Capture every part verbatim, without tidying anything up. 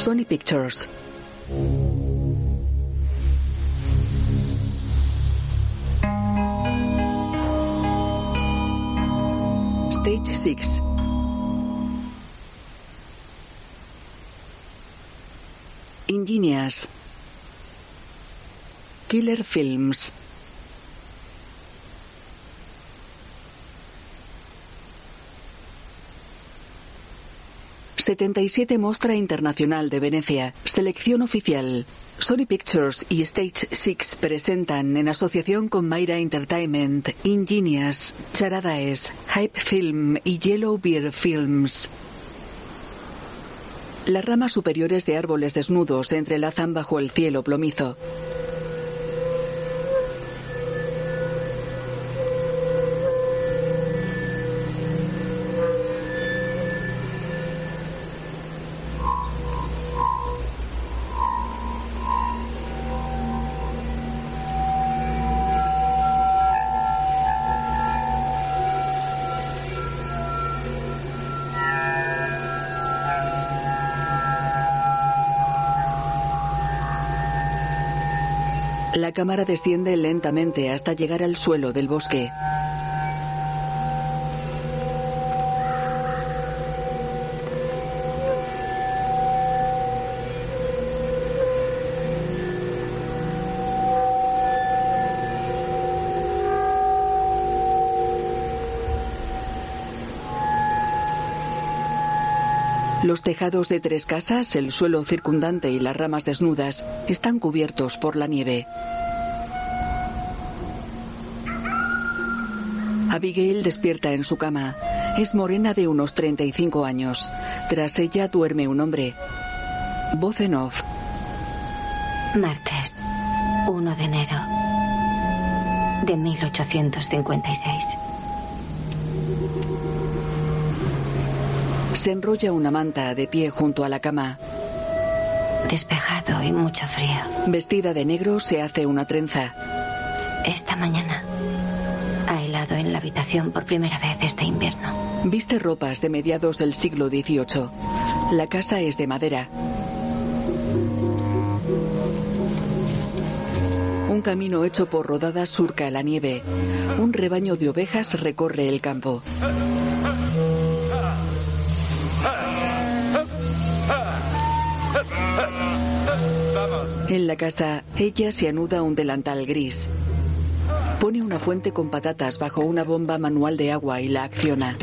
Sony Pictures. Stage seis. Ingenious. Killer Films. setenta y siete Mostra Internacional de Venecia. Selección oficial. Sony Pictures y Stage seis presentan, en asociación con Mayra Entertainment, Ingenious, Charadaes, Hype Film y Yellow Beer Films. Las ramas superiores de árboles desnudos se entrelazan bajo el cielo plomizo. La cámara desciende lentamente hasta llegar al suelo del bosque. Los tejados de tres casas, el suelo circundante y las ramas desnudas están cubiertos por la nieve. Abigail despierta en su cama. Es morena de unos treinta y cinco años. Tras ella duerme un hombre. Voz en off. Martes, uno de enero de mil ochocientos cincuenta y seis. Se enrolla una manta de pie junto a la cama. Despejado y mucho frío. Vestida de negro, se hace una trenza. Esta mañana ha helado en la habitación por primera vez este invierno. Viste ropas de mediados del siglo dieciocho. La casa es de madera. Un camino hecho por rodadas surca la nieve. Un rebaño de ovejas recorre el campo. En la casa, ella se anuda un delantal gris. Pone una fuente con patatas bajo una bomba manual de agua y la acciona.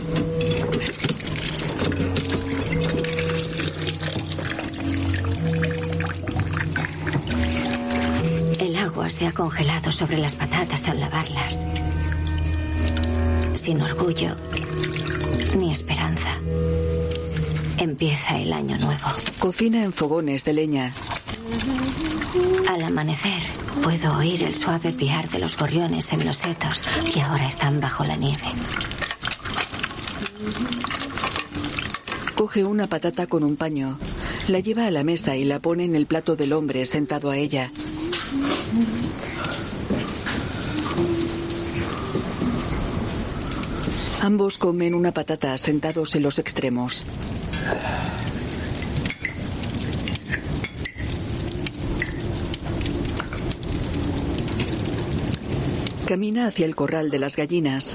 El agua se ha congelado sobre las patatas al lavarlas. Sin orgullo ni esperanza. Empieza el año nuevo. Cocina en fogones de leña. Al amanecer, puedo oír el suave piar de los gorriones en los setos que ahora están bajo la nieve. Coge una patata con un paño. La lleva a la mesa y la pone en el plato del hombre sentado a ella. Ambos comen una patata sentados en los extremos. Camina hacia el corral de las gallinas.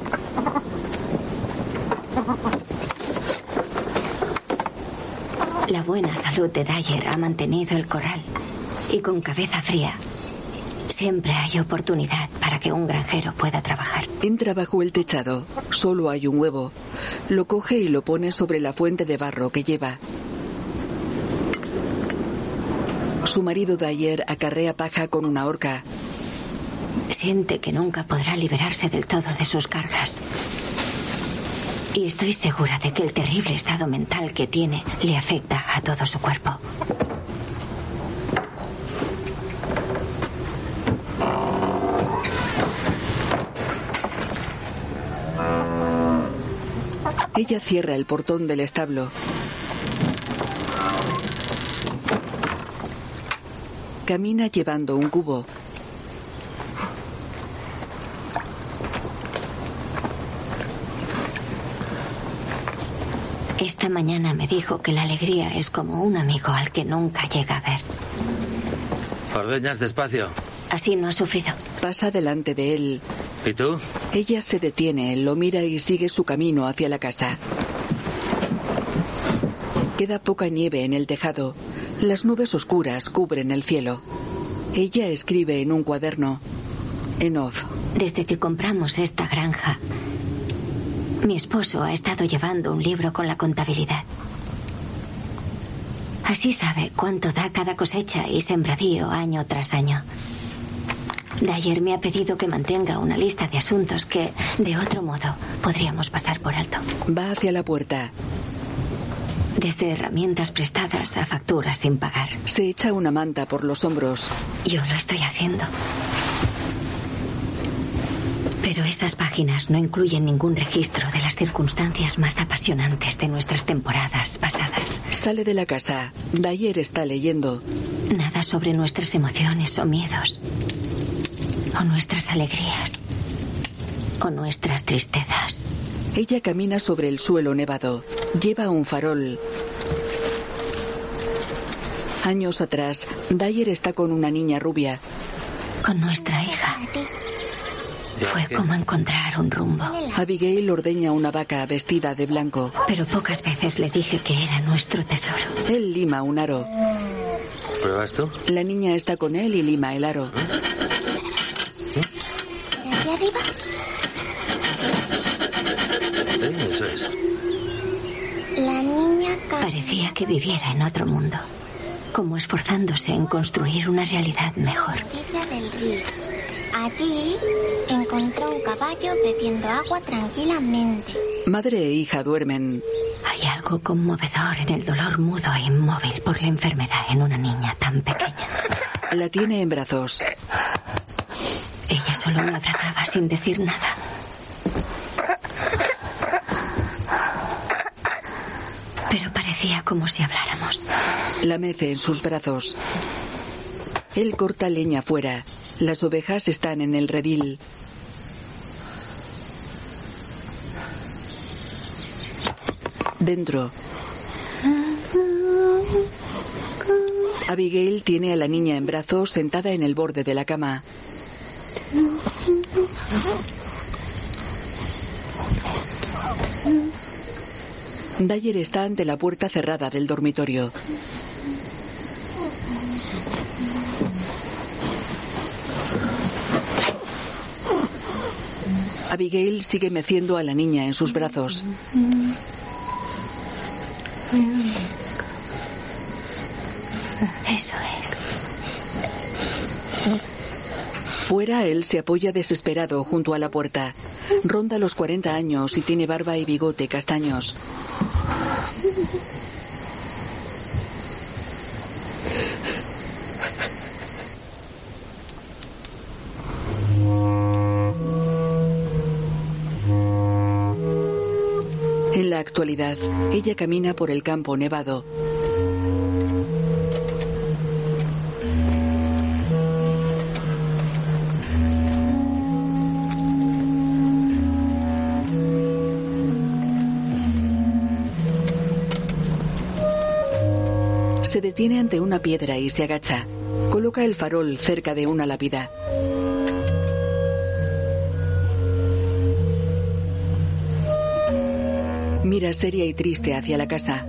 La buena salud de Dyer ha mantenido el corral. Y con cabeza fría, siempre hay oportunidad para que un granjero pueda trabajar. Entra bajo el techado. Solo hay un huevo. Lo coge y lo pone sobre la fuente de barro que lleva. Su marido Dyer acarrea paja con una horca. Siente que nunca podrá liberarse del todo de sus cargas. Y estoy segura de que el terrible estado mental que tiene le afecta a todo su cuerpo. Ella cierra el portón del establo. Camina llevando un cubo. Esta mañana me dijo que la alegría es como un amigo al que nunca llega a ver. Ordeñas despacio. Así no ha sufrido. Pasa delante de él. ¿Y tú? Ella se detiene, lo mira y sigue su camino hacia la casa. Queda poca nieve en el tejado. Las nubes oscuras cubren el cielo. Ella escribe en un cuaderno. En off. Desde que compramos esta granja, mi esposo ha estado llevando un libro con la contabilidad. Así sabe cuánto da cada cosecha y sembradío año tras año. Dyer me ha pedido que mantenga una lista de asuntos que, de otro modo, podríamos pasar por alto. Va hacia la puerta. Desde herramientas prestadas a facturas sin pagar. Se echa una manta por los hombros. Yo lo estoy haciendo. Pero esas páginas no incluyen ningún registro de las circunstancias más apasionantes de nuestras temporadas pasadas. Sale de la casa. Dyer está leyendo. Nada sobre nuestras emociones o miedos. O nuestras alegrías. O nuestras tristezas. Ella camina sobre el suelo nevado. Lleva un farol. Años atrás, Dyer está con una niña rubia. Con nuestra hija. Fue como encontrar un rumbo. Abigail ordeña una vaca vestida de blanco. Pero pocas veces le dije que era nuestro tesoro. Él lima un aro. ¿Pruebas tú? La niña está con él y lima el aro. ¿De aquí arriba? Sí, eso es. La niña... Parecía que viviera en otro mundo. Como esforzándose en construir una realidad mejor. Orilla del río. Allí encontró un caballo bebiendo agua tranquilamente. Madre e hija duermen. Hay algo conmovedor en el dolor mudo e inmóvil por la enfermedad en una niña tan pequeña. La tiene en brazos. Ella solo me abrazaba sin decir nada. Pero parecía como si habláramos. La mece en sus brazos. Él corta leña fuera. Las ovejas están en el redil. Dentro. Abigail tiene a la niña en brazos sentada en el borde de la cama. Dyer está ante la puerta cerrada del dormitorio. Abigail sigue meciendo a la niña en sus brazos. Eso es. Fuera, él se apoya desesperado junto a la puerta. Ronda los cuarenta años y tiene barba y bigote castaños. En la actualidad, ella camina por el campo nevado. Se detiene ante una piedra y se agacha. Coloca el farol cerca de una lápida. Mira seria y triste hacia la casa.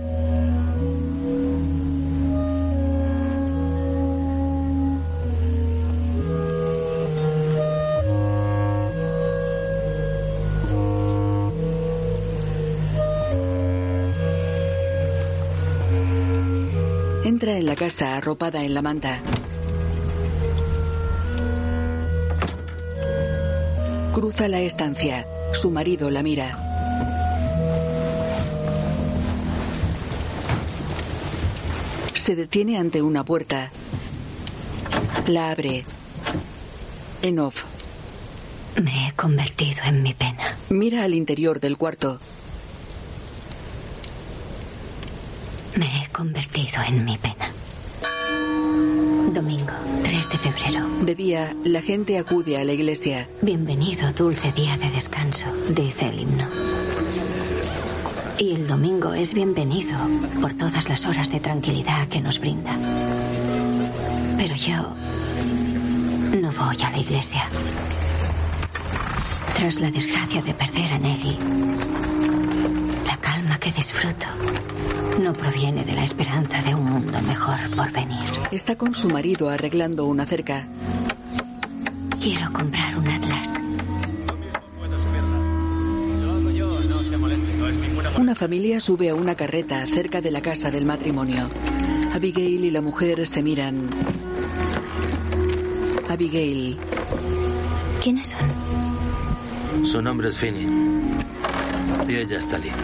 Entra en la casa arropada en la manta. Cruza la estancia. Su marido la mira. Se detiene ante una puerta. La abre. En off. Me he convertido en mi pena. Mira al interior del cuarto. Me he convertido en mi pena. Domingo, tres de febrero. De día, la gente acude a la iglesia. Bienvenido, dulce día de descanso, dice el himno. Y el domingo es bienvenido por todas las horas de tranquilidad que nos brinda. Pero yo no voy a la iglesia. Tras la desgracia de perder a Nelly, la calma que disfruto no proviene de la esperanza de un mundo mejor por venir. Está con su marido arreglando una cerca. Quiero comprar un atlas. Una familia sube a una carreta cerca de la casa del matrimonio. Abigail y la mujer se miran. Abigail. ¿Quiénes son? Su nombre es Finney. Y ella es Tali.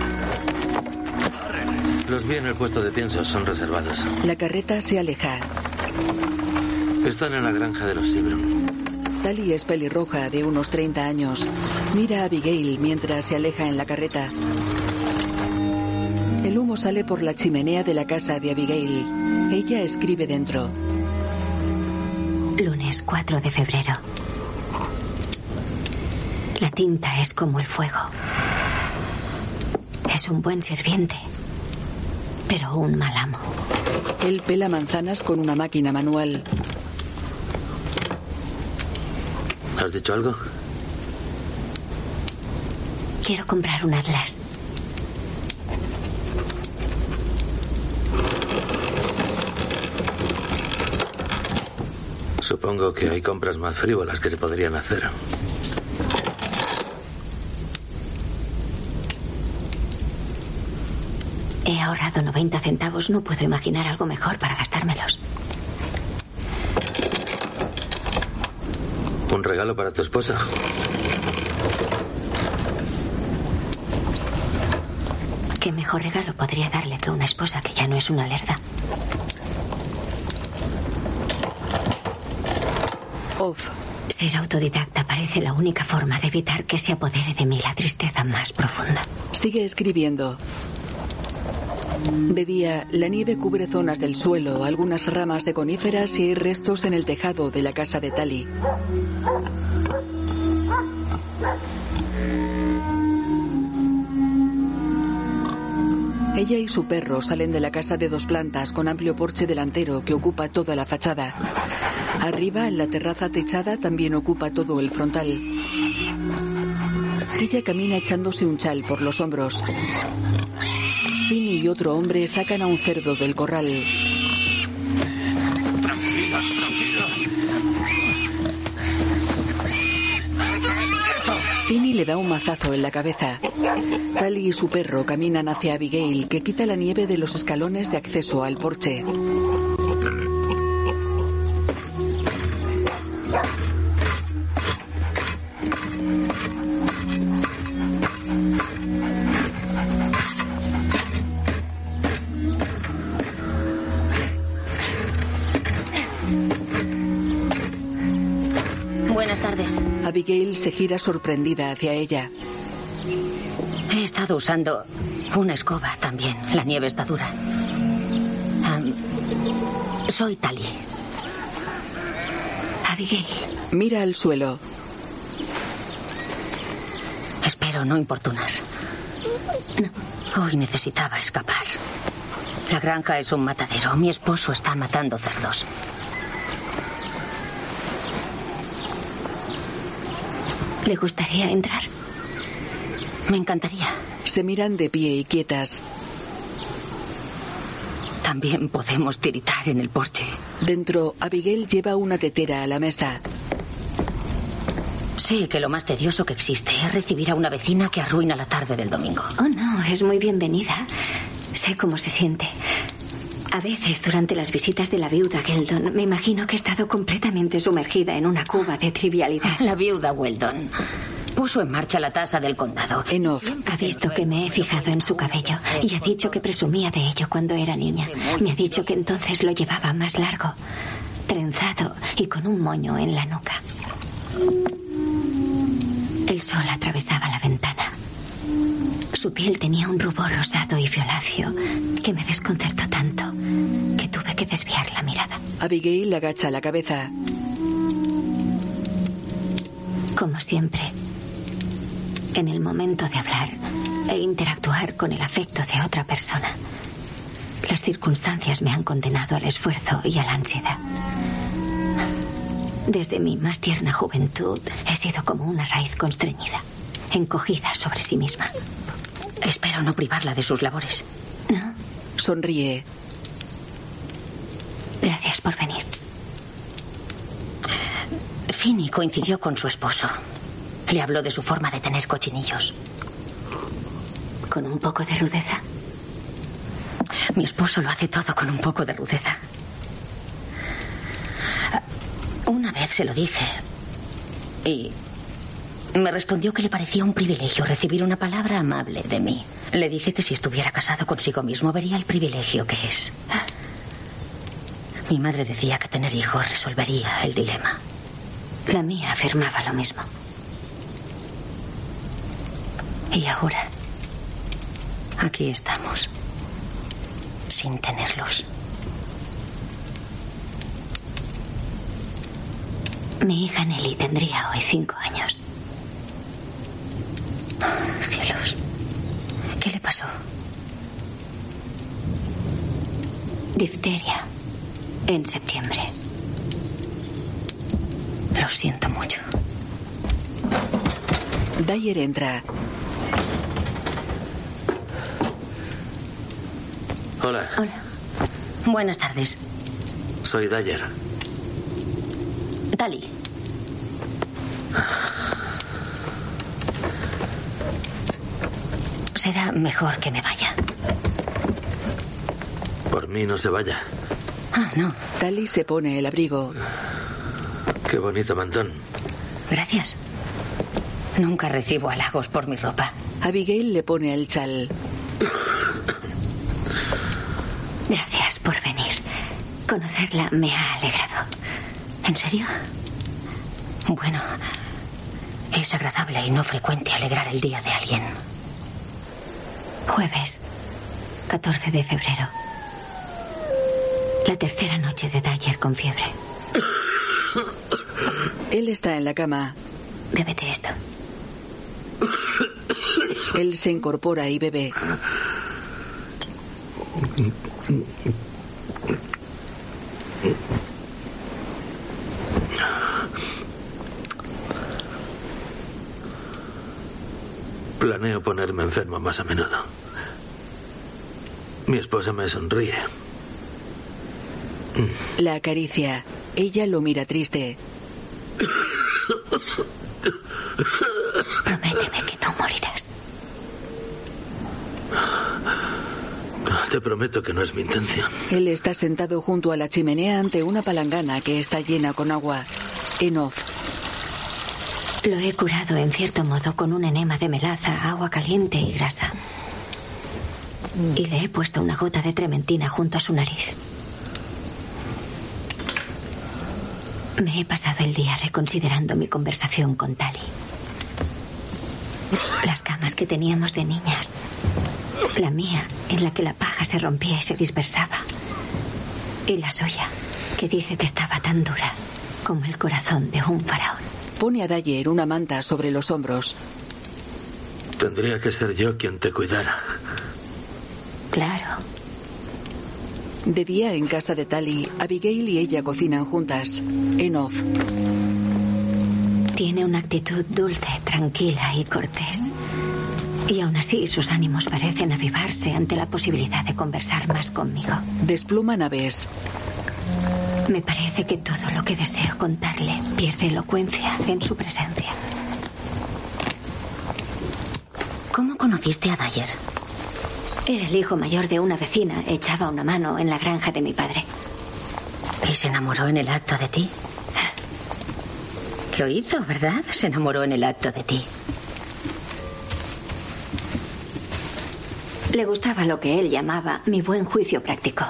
Los vi en el puesto de piensos, son reservados. La carreta se aleja. Están en la granja de los Sibron. Tali es pelirroja, de unos treinta años. Mira a Abigail mientras se aleja en la carreta. El humo sale por la chimenea de la casa de Abigail. Ella escribe dentro. Lunes cuatro de febrero. La tinta es como el fuego. Es un buen sirviente, pero un mal amo. Él pela manzanas con una máquina manual. ¿Has dicho algo? Quiero comprar un atlas. Supongo que hay compras más frívolas que se podrían hacer. He ahorrado noventa centavos. No puedo imaginar algo mejor para gastármelos. ¿Un regalo para tu esposa? ¿Qué mejor regalo podría darle que una esposa que ya no es una lerda? Off. Ser autodidacta parece la única forma de evitar que se apodere de mí la tristeza más profunda. Sigue escribiendo. De día, la nieve cubre zonas del suelo, algunas ramas de coníferas y hay restos en el tejado de la casa de Tali. Ella y su perro salen de la casa de dos plantas con amplio porche delantero que ocupa toda la fachada. Arriba, la terraza techada también ocupa todo el frontal. Ella camina echándose un chal por los hombros. Finney y otro hombre sacan a un cerdo del corral. Tranquila, tranquila. Finney le da un mazazo en la cabeza. Tali y su perro caminan hacia Abigail, que quita la nieve de los escalones de acceso al porche. Buenas tardes. Abigail se gira sorprendida hacia ella. He estado usando una escoba también. La nieve está dura. Um, soy Tali. Abigail. Mira al suelo. Espero no importunar. No. Hoy necesitaba escapar. La granja es un matadero. Mi esposo está matando cerdos. ¿Le gustaría entrar? Me encantaría. Se miran de pie y quietas. También podemos tiritar en el porche. Dentro, Abigail lleva una tetera a la mesa. Sé que lo más tedioso que existe es recibir a una vecina que arruina la tarde del domingo. Oh, no, es muy bienvenida. Sé cómo se siente. A veces, durante las visitas de la viuda Weldon, me imagino que he estado completamente sumergida en una cuba de trivialidad. La viuda Weldon puso en marcha la tasa del condado. En off. Ha visto que me he fijado en su cabello y ha dicho que presumía de ello cuando era niña. Me ha dicho que entonces lo llevaba más largo, trenzado y con un moño en la nuca. El sol atravesaba la ventana. Su piel tenía un rubor rosado y violáceo que me desconcertó tanto que tuve que desviar la mirada. Abigail agacha la cabeza. Como siempre, en el momento de hablar, e interactuar con el afecto de otra persona. Las circunstancias me han condenado al esfuerzo y a la ansiedad. Desde mi más tierna juventud he sido como una raíz constreñida, encogida sobre sí misma. Espero no privarla de sus labores. ¿No? Sonríe. Gracias por venir. Finny coincidió con su esposo. Le habló de su forma de tener cochinillos. ¿Con un poco de rudeza? Mi esposo lo hace todo con un poco de rudeza. Una vez se lo dije y me respondió que le parecía un privilegio recibir una palabra amable de mí. Le dije que si estuviera casado consigo mismo vería el privilegio que es. Mi madre decía que tener hijos resolvería el dilema. La mía afirmaba lo mismo. Y ahora, aquí estamos, sin tenerlos. Mi hija Nelly tendría hoy cinco años. Cielos, ¿qué le pasó? Difteria, en septiembre. Lo siento mucho. Dyer entra. Hola. Hola. Buenas tardes. Soy Dyer. Tali. Será mejor que me vaya. Por mí no se vaya. Ah, no. Tali se pone el abrigo. Qué bonito mantón. Gracias. Nunca recibo halagos por mi ropa. Abigail le pone el chal. Gracias por venir. Conocerla me ha alegrado. ¿En serio? Bueno, es agradable y no frecuente alegrar el día de alguien. Jueves, catorce de febrero. La tercera noche de Dyer con fiebre. Él está en la cama. Bébete esto. Él se incorpora y bebe. Planeo ponerme enfermo más a menudo. Mi esposa me sonríe. La acaricia. Ella lo mira triste. Prométeme que no morirás. Te prometo que no es mi intención. Él está sentado junto a la chimenea ante una palangana que está llena con agua. En off. Lo he curado en cierto modo con un enema de melaza, agua caliente y grasa. Y le he puesto una gota de trementina junto a su nariz. Me he pasado el día reconsiderando mi conversación con Tali. Las camas que teníamos de niñas. La mía, en la que la paja se rompía y se dispersaba. Y la suya, que dice que estaba tan dura como el corazón de un faraón. Pone a Dyer una manta sobre los hombros. Tendría que ser yo quien te cuidara. Claro. De día, en casa de Tali, Abigail y ella cocinan juntas. En off. Tiene una actitud dulce, tranquila y cortés. Y aún así sus ánimos parecen avivarse ante la posibilidad de conversar más conmigo. Despluman aves. Me parece que todo lo que deseo contarle pierde elocuencia en su presencia. ¿Cómo conociste a Dyer? Era el hijo mayor de una vecina. Echaba una mano en la granja de mi padre. ¿Y se enamoró en el acto de ti? Lo hizo, ¿verdad? Se enamoró en el acto de ti. Le gustaba lo que él llamaba mi buen juicio práctico.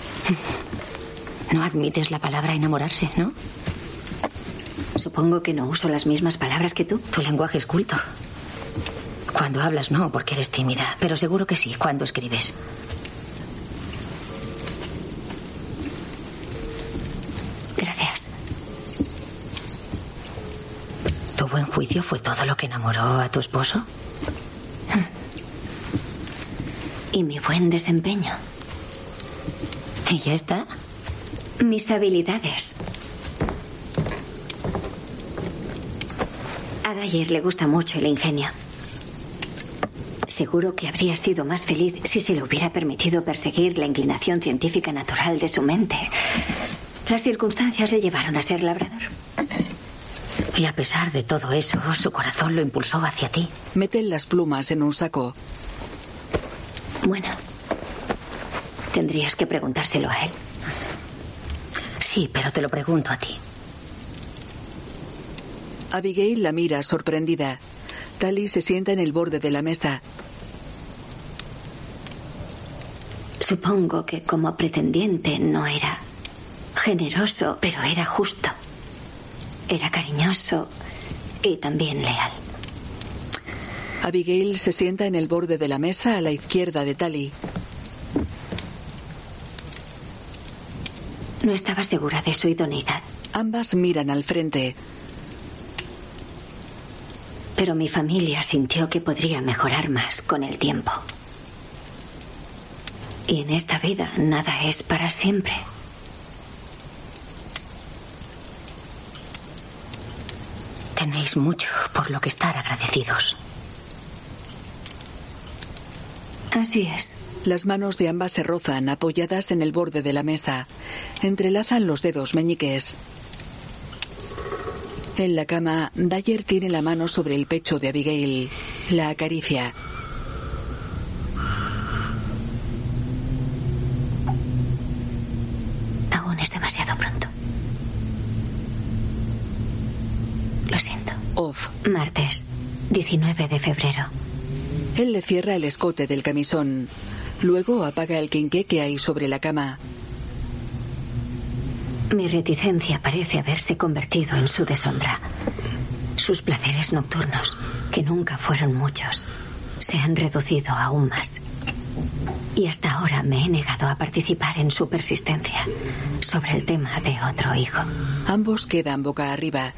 No admites la palabra enamorarse, ¿no? Supongo que no uso las mismas palabras que tú. Tu lenguaje es culto. Cuando hablas no, porque eres tímida, pero seguro que sí, cuando escribes. Gracias. ¿Tu buen juicio fue todo lo que enamoró a tu esposo? Y mi buen desempeño. ¿Y ya está? Mis habilidades. A Dyer le gusta mucho el ingenio. Seguro que habría sido más feliz si se le hubiera permitido perseguir la inclinación científica natural de su mente. Las circunstancias le llevaron a ser labrador. Y a pesar de todo eso, su corazón lo impulsó hacia ti. Meten las plumas en un saco. Bueno, tendrías que preguntárselo a él. Sí, pero te lo pregunto a ti. Abigail la mira sorprendida. Tali se sienta en el borde de la mesa. Supongo que como pretendiente no era generoso, pero era justo. Era cariñoso y también leal. Abigail se sienta en el borde de la mesa a la izquierda de Tali. No estaba segura de su idoneidad. Ambas miran al frente. Pero mi familia sintió que podría mejorar más con el tiempo. Y en esta vida nada es para siempre. Tenéis mucho por lo que estar agradecidos. Así es. Las manos de ambas se rozan, apoyadas en el borde de la mesa. Entrelazan los dedos meñiques. En la cama, Dyer tiene la mano sobre el pecho de Abigail. La acaricia. Aún es demasiado pronto. Lo siento. Off. Martes, diecinueve de febrero. Él le cierra el escote del camisón. Luego apaga el quinqué que hay sobre la cama. Mi reticencia parece haberse convertido en su deshonra. Sus placeres nocturnos, que nunca fueron muchos, se han reducido aún más. Y hasta ahora me he negado a participar en su persistencia sobre el tema de otro hijo. Ambos quedan boca arriba.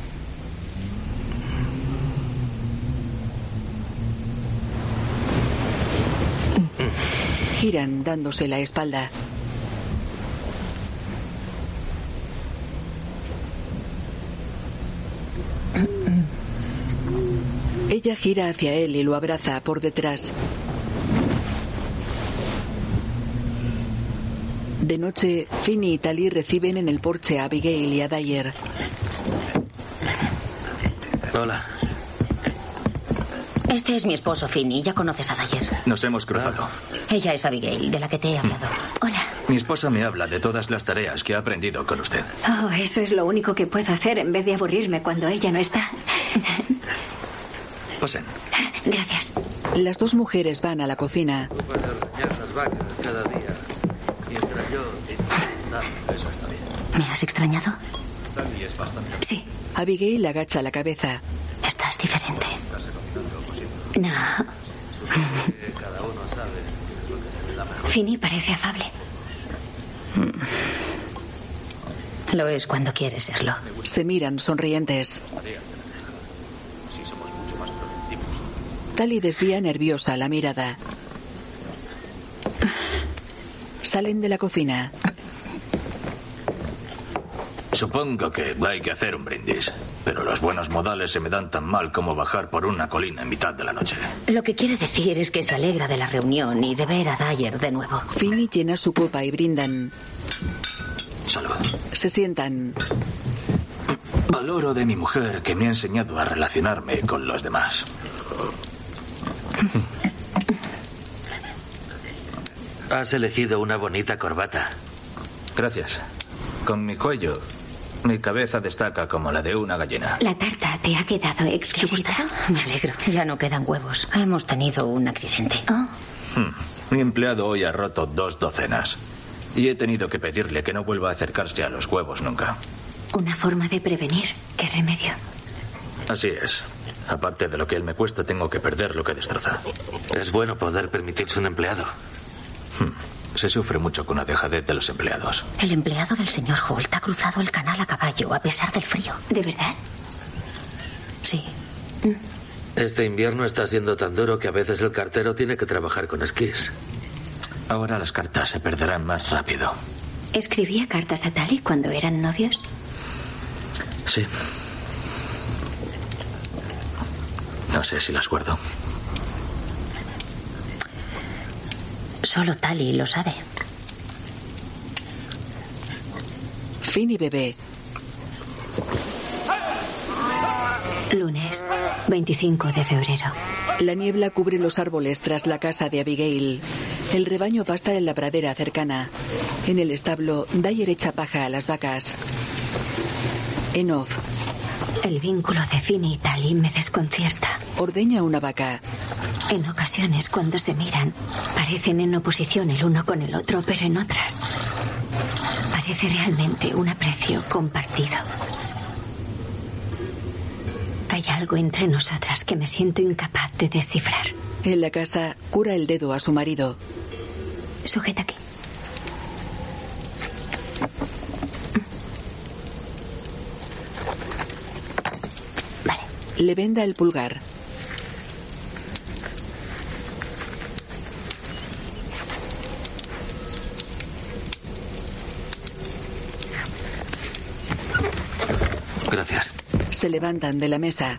Giran dándose la espalda. Ella gira hacia él y lo abraza por detrás. De noche, Finney y Tali reciben en el porche a Abigail y a Dyer. Hola. Este es mi esposo, Finney. Ya conoces a Dyer. Nos hemos cruzado. Ella es Abigail, de la que te he hablado. Hola. Mi esposa me habla de todas las tareas que ha aprendido con usted. Oh, eso es lo único que puedo hacer en vez de aburrirme cuando ella no está. Pasen. Gracias. Las dos mujeres van a la cocina. Para ordeñar las vacas cada día. Mientras yo... Eso está bien. ¿Me has extrañado? Tali es bastante. Sí. Abigail agacha la cabeza. Estás diferente. No. Cada uno sabe lo que se le da mejor. Finney parece afable. Lo es cuando quiere serlo. Se miran sonrientes. Tali desvía nerviosa la mirada. Salen de la cocina. Supongo que hay que hacer un brindis, pero los buenos modales se me dan tan mal como bajar por una colina en mitad de la noche. Lo que quiere decir es que se alegra de la reunión y de ver a Dyer de nuevo. Finney llena su copa y brindan. Salud. Se sientan. Valoro de mi mujer que me ha enseñado a relacionarme con los demás. Has elegido una bonita corbata. Gracias. Con mi cuello, mi cabeza destaca como la de una gallina. La tarta te ha quedado exquisita. Me alegro. Ya no quedan huevos. Hemos tenido un accidente. Oh. Hmm. Mi empleado hoy ha roto dos docenas. Y he tenido que pedirle que no vuelva a acercarse a los huevos nunca. Una forma de prevenir. ¿Qué remedio? Así es. Aparte de lo que él me cuesta, tengo que perder lo que destroza. Es bueno poder permitirse un empleado. Hmm. Se sufre mucho con la dejadez de los empleados. El empleado del señor Holt ha cruzado el canal a caballo a pesar del frío. ¿De verdad? Sí. Este invierno está siendo tan duro que a veces el cartero tiene que trabajar con esquís. Ahora las cartas se perderán más rápido. ¿Escribía cartas a Tali cuando eran novios? Sí. No sé si las guardo. Solo Tali lo sabe. Finney bebé. Lunes, veinticinco de febrero. La niebla cubre los árboles tras la casa de Abigail. El rebaño pasta en la pradera cercana. En el establo, Dyer echa paja a las vacas. En off. El vínculo de Finney y Tali me desconcierta. Ordeña una vaca. En ocasiones, cuando se miran, parecen en oposición el uno con el otro, pero en otras parece realmente un aprecio compartido. Hay algo entre nosotras que me siento incapaz de descifrar. En la casa, cura el dedo a su marido. Sujeta aquí. Vale. Le venda el pulgar. Gracias. Se levantan de la mesa.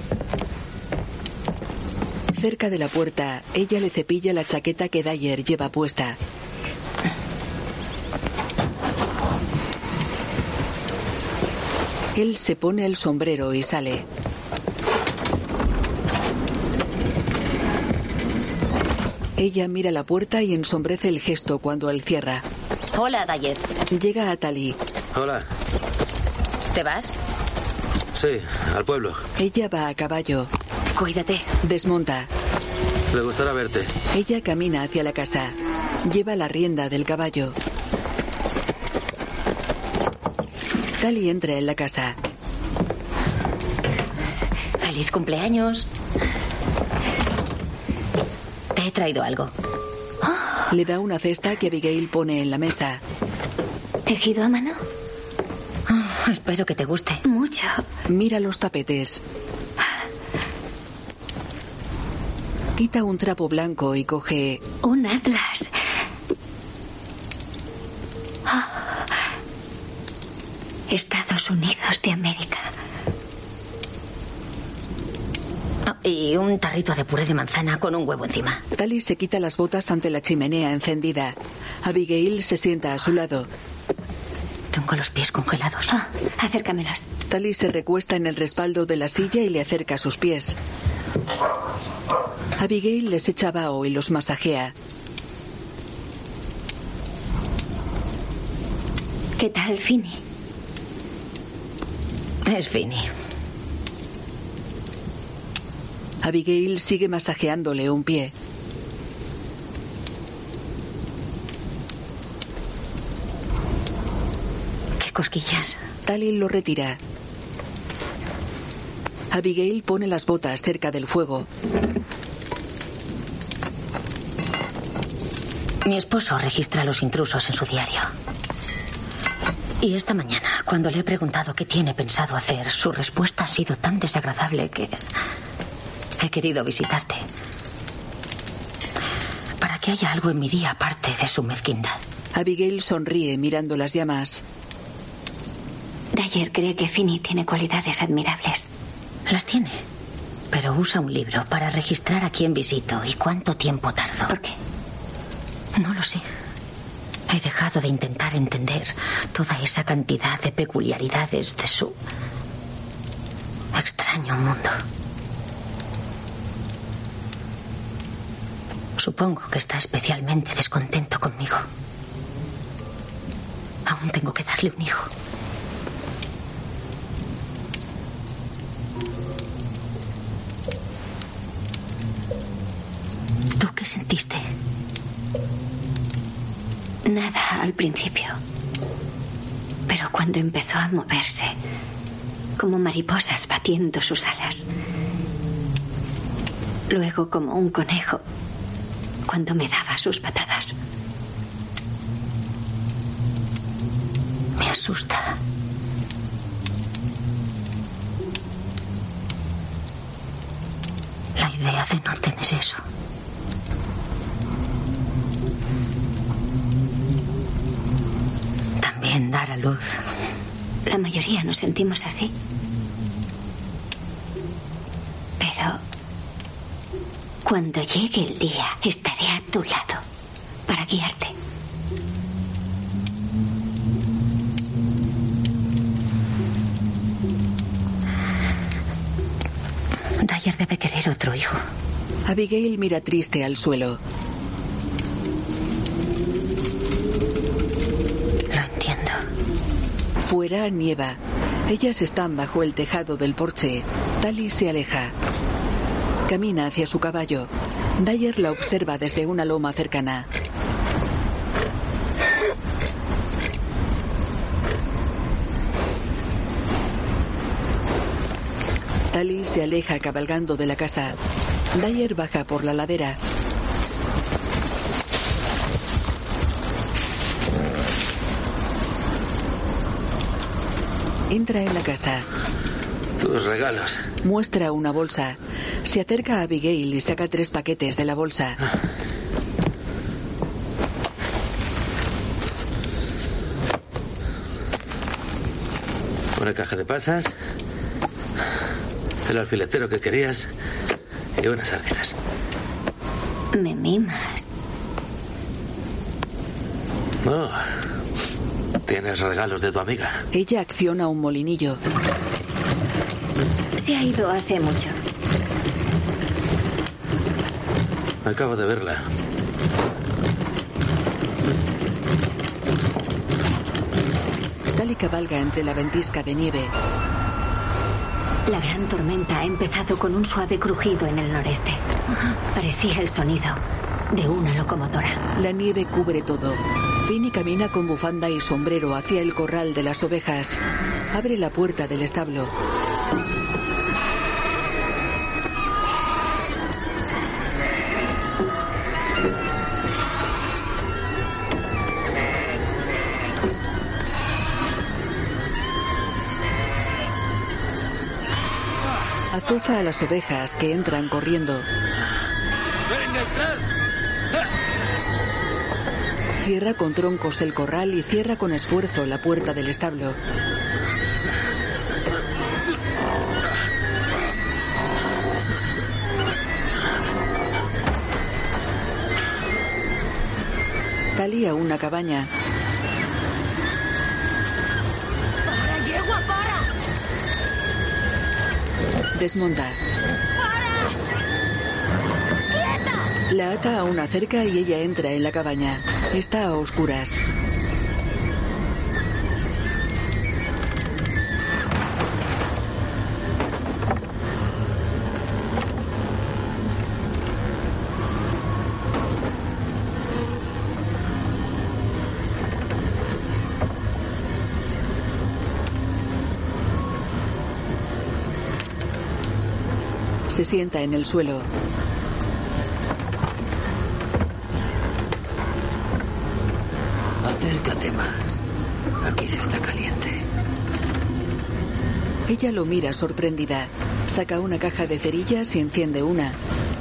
Cerca de la puerta, ella le cepilla la chaqueta que Dyer lleva puesta. Él se pone el sombrero y sale. Ella mira la puerta y ensombrece el gesto cuando él cierra. Hola, Dyer. Llega a Tali. Hola. ¿Te vas? Sí, al pueblo. Ella va a caballo. Cuídate. Desmonta. Le gustará verte. Ella camina hacia la casa. Lleva la rienda del caballo. Tali entra en la casa. Feliz cumpleaños. Te he traído algo. Le da una cesta que Abigail pone en la mesa. ¿Tejido a mano? Oh, espero que te guste. Mucho. Mira los tapetes. Quita un trapo blanco y coge... Un atlas. Oh. Estados Unidos de América. Oh, y un tarrito de puré de manzana con un huevo encima. Tali se quita las botas ante la chimenea encendida. Abigail se sienta a su lado. Tengo los pies congelados. Oh, acércamelos. Tali se recuesta en el respaldo de la silla y le acerca sus pies. Abigail les echa vaho y los masajea. ¿Qué tal, Finney? Es Finney. Abigail sigue masajeándole un pie. ¿Qué cosquillas? Tali lo retira. Abigail pone las botas cerca del fuego. Mi esposo registra a los intrusos en su diario. Y esta mañana, cuando le he preguntado qué tiene pensado hacer, su respuesta ha sido tan desagradable que he querido visitarte. Para que haya algo en mi día aparte de su mezquindad. Abigail sonríe mirando las llamas. Dyer cree que Finney tiene cualidades admirables. Las tiene. Pero usa un libro para registrar a quién visito y cuánto tiempo tardo. ¿Por qué? No lo sé. He dejado de intentar entender toda esa cantidad de peculiaridades de su extraño mundo. Supongo que está especialmente descontento conmigo. Aún tengo que darle un hijo. ¿Tú qué sentiste? Nada al principio. Pero cuando empezó a moverse, como mariposas batiendo sus alas. Luego como un conejo, cuando me daba sus patadas. Me asusta. La idea de no tener eso. también dar a luz. La mayoría nos sentimos así. Pero cuando llegue el día, estaré a tu lado para guiarte. Dyer debe querer otro hijo. Abigail mira triste al suelo. Lo entiendo. Fuera nieva. Ellas están bajo el tejado del porche. Tali se aleja. Camina hacia su caballo. Dyer la observa desde una loma cercana. Tali se aleja cabalgando de la casa. Dyer baja por la ladera. Entra en la casa. Tus regalos. Muestra una bolsa. Se acerca a Abigail y saca tres paquetes de la bolsa. Una caja de pasas, el alfiletero que querías y unas sardinas. Me mimas. Oh, tienes regalos de tu amiga. Ella acciona un molinillo. Se ha ido hace mucho. Acabo de verla. Tali cabalga entre la ventisca de nieve. La gran tormenta ha empezado con un suave crujido en el noreste. Parecía el sonido de una locomotora. La nieve cubre todo. Finny camina con bufanda y sombrero hacia el corral de las ovejas. Abre la puerta del establo. Azuza a las ovejas que entran corriendo. ¡Venga, entrad! Cierra con troncos el corral y cierra con esfuerzo la puerta del establo. Tali a una cabaña. ¡Para, yegua, para! Desmonta. La ata a una cerca y ella entra en la cabaña. Está a oscuras. Se sienta en el suelo. Acércate más. Aquí se está caliente. Ella lo mira sorprendida. Saca una caja de cerillas y enciende una.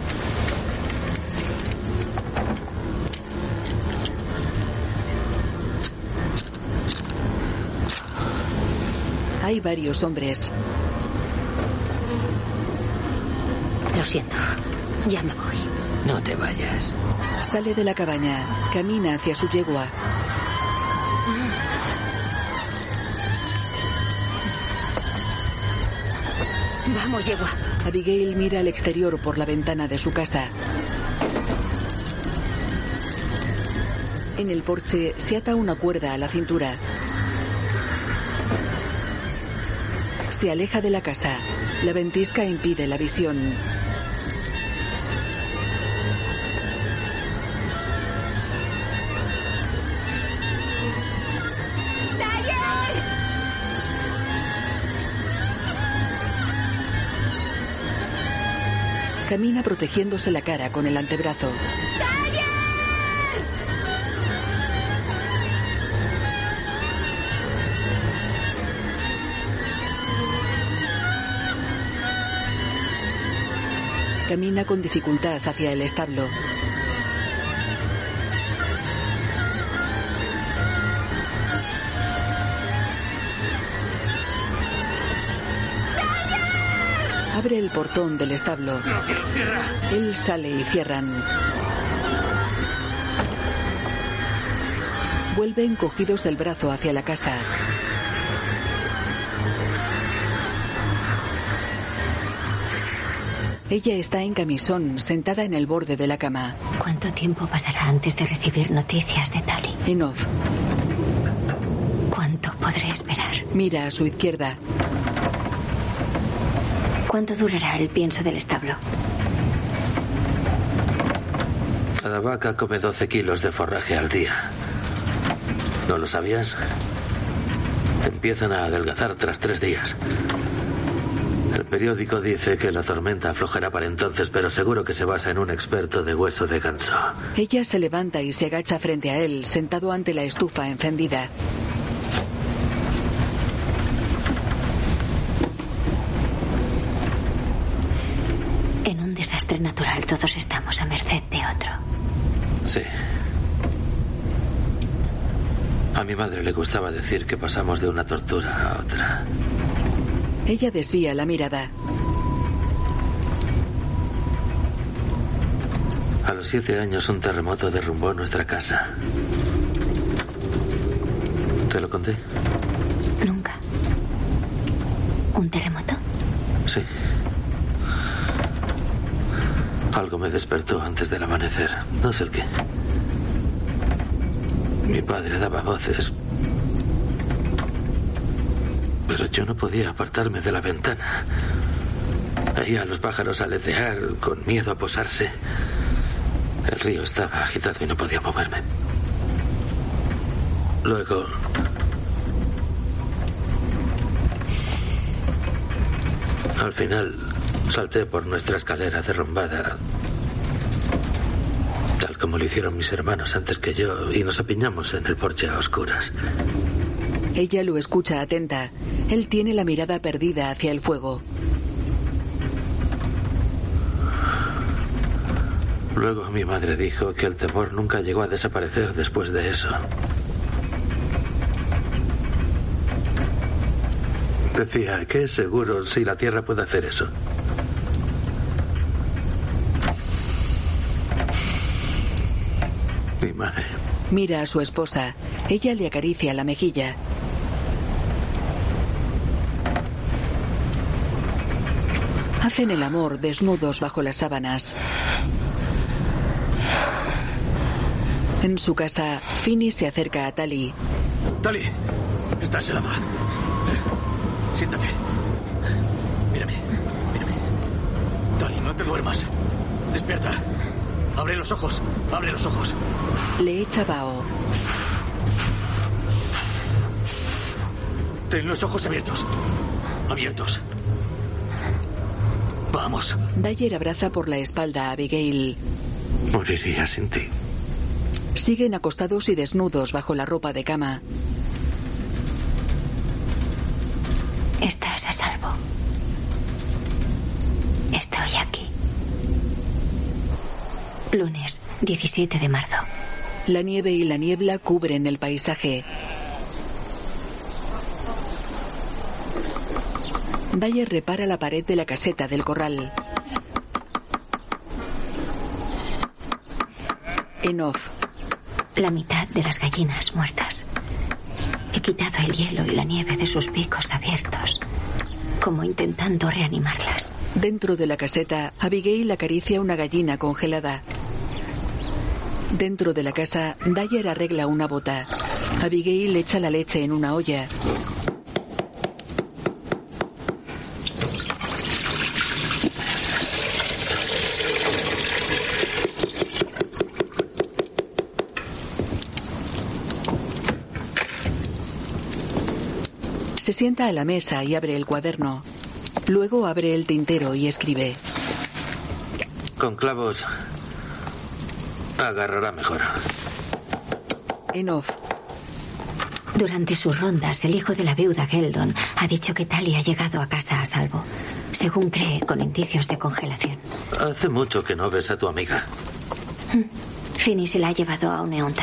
Hay varios hombres. Lo siento. Ya me voy. No te vayas. Sale de la cabaña. Camina hacia su yegua. Vamos, yegua. Abigail mira al exterior por la ventana de su casa. En el porche se ata una cuerda a la cintura. Se aleja de la casa. La ventisca impide la visión. Camina protegiéndose la cara con el antebrazo. Camina con dificultad hacia el establo. Abre el portón del establo. Él sale y cierran. Vuelven cogidos del brazo hacia la casa. Ella está en camisón, sentada en el borde de la cama. ¿Cuánto tiempo pasará antes de recibir noticias de Tali? En off. ¿Cuánto podré esperar? Mira a su izquierda. ¿Cuánto durará el pienso del establo? Cada vaca come doce kilos de forraje al día. ¿No lo sabías? Empiezan a adelgazar tras tres días. El periódico dice que la tormenta aflojará para entonces, pero seguro que se basa en un experto de hueso de ganso. Ella se levanta y se agacha frente a él, sentado ante la estufa encendida. En un desastre natural todos estamos a merced de otro. Sí. A mi madre le gustaba decir que pasamos de una tortura a otra. Ella desvía la mirada. A los siete años un terremoto derrumbó nuestra casa. ¿Te lo conté? Nunca. ¿Un terremoto? Sí. Algo me despertó antes del amanecer. No sé el qué. Mi padre daba voces. Pero yo no podía apartarme de la ventana. Veía a los pájaros aletear con miedo a posarse. El río estaba agitado y no podía moverme. Luego... Al final, salté por nuestra escalera derrumbada, tal como lo hicieron mis hermanos antes que yo, y nos apiñamos en el porche a oscuras. Ella lo escucha atenta. Él tiene la mirada perdida hacia el fuego. Luego mi madre dijo que el temor nunca llegó a desaparecer después de eso. Decía que es seguro si la Tierra puede hacer eso. Mi madre. Mira a su esposa. Ella le acaricia la mejilla. Hacen el amor desnudos bajo las sábanas. En su casa, Finney se acerca a Tali. Tali, estás helada. Siéntate. Mírame, mírame. Tali, no te duermas. Despierta. Abre los ojos, abre los ojos. Le echa vaho. Ten los ojos abiertos. Abiertos. Vamos. Dyer abraza por la espalda a Abigail. Moriría sin ti. Siguen acostados y desnudos bajo la ropa de cama. Estás a salvo. Estoy aquí. Lunes, diecisiete de marzo. La nieve y la niebla cubren el paisaje. Dyer repara la pared de la caseta del corral. En off. La mitad de las gallinas muertas. He quitado el hielo y la nieve de sus picos abiertos, como intentando reanimarlas. Dentro de la caseta, Abigail acaricia una gallina congelada. Dentro de la casa, Dyer arregla una bota. Abigail echa la leche en una olla. Se sienta a la mesa y abre el cuaderno. Luego abre el tintero y escribe. Con clavos agarrará mejor. En off. Durante sus rondas, el hijo de la viuda Geldon ha dicho que Tali ha llegado a casa a salvo, según cree, con indicios de congelación. Hace mucho que no ves a tu amiga. Finney se la ha llevado a Oneonta.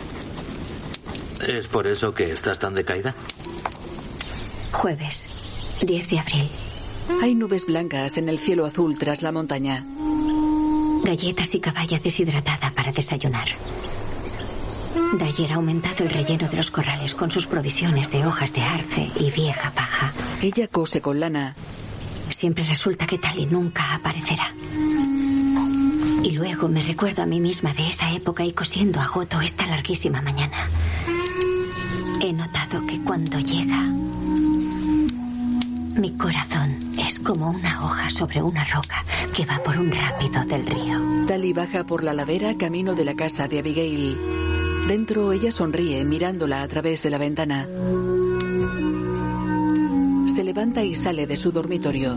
¿Es por eso que estás tan decaída? Jueves. diez de abril. Hay nubes blancas en el cielo azul tras la montaña. Galletas y caballa deshidratada para desayunar. Dyer ha aumentado el relleno de los corrales con sus provisiones de hojas de arce y vieja paja. Ella cose con lana. Siempre resulta que Tali nunca aparecerá. Y luego me recuerdo a mí misma de esa época y cosiendo a Goto esta larguísima mañana. He notado que cuando llega, mi corazón es como una hoja sobre una roca que va por un rápido del río. Tali baja por la ladera camino de la casa de Abigail. Dentro ella sonríe mirándola a través de la ventana. Se levanta y sale de su dormitorio.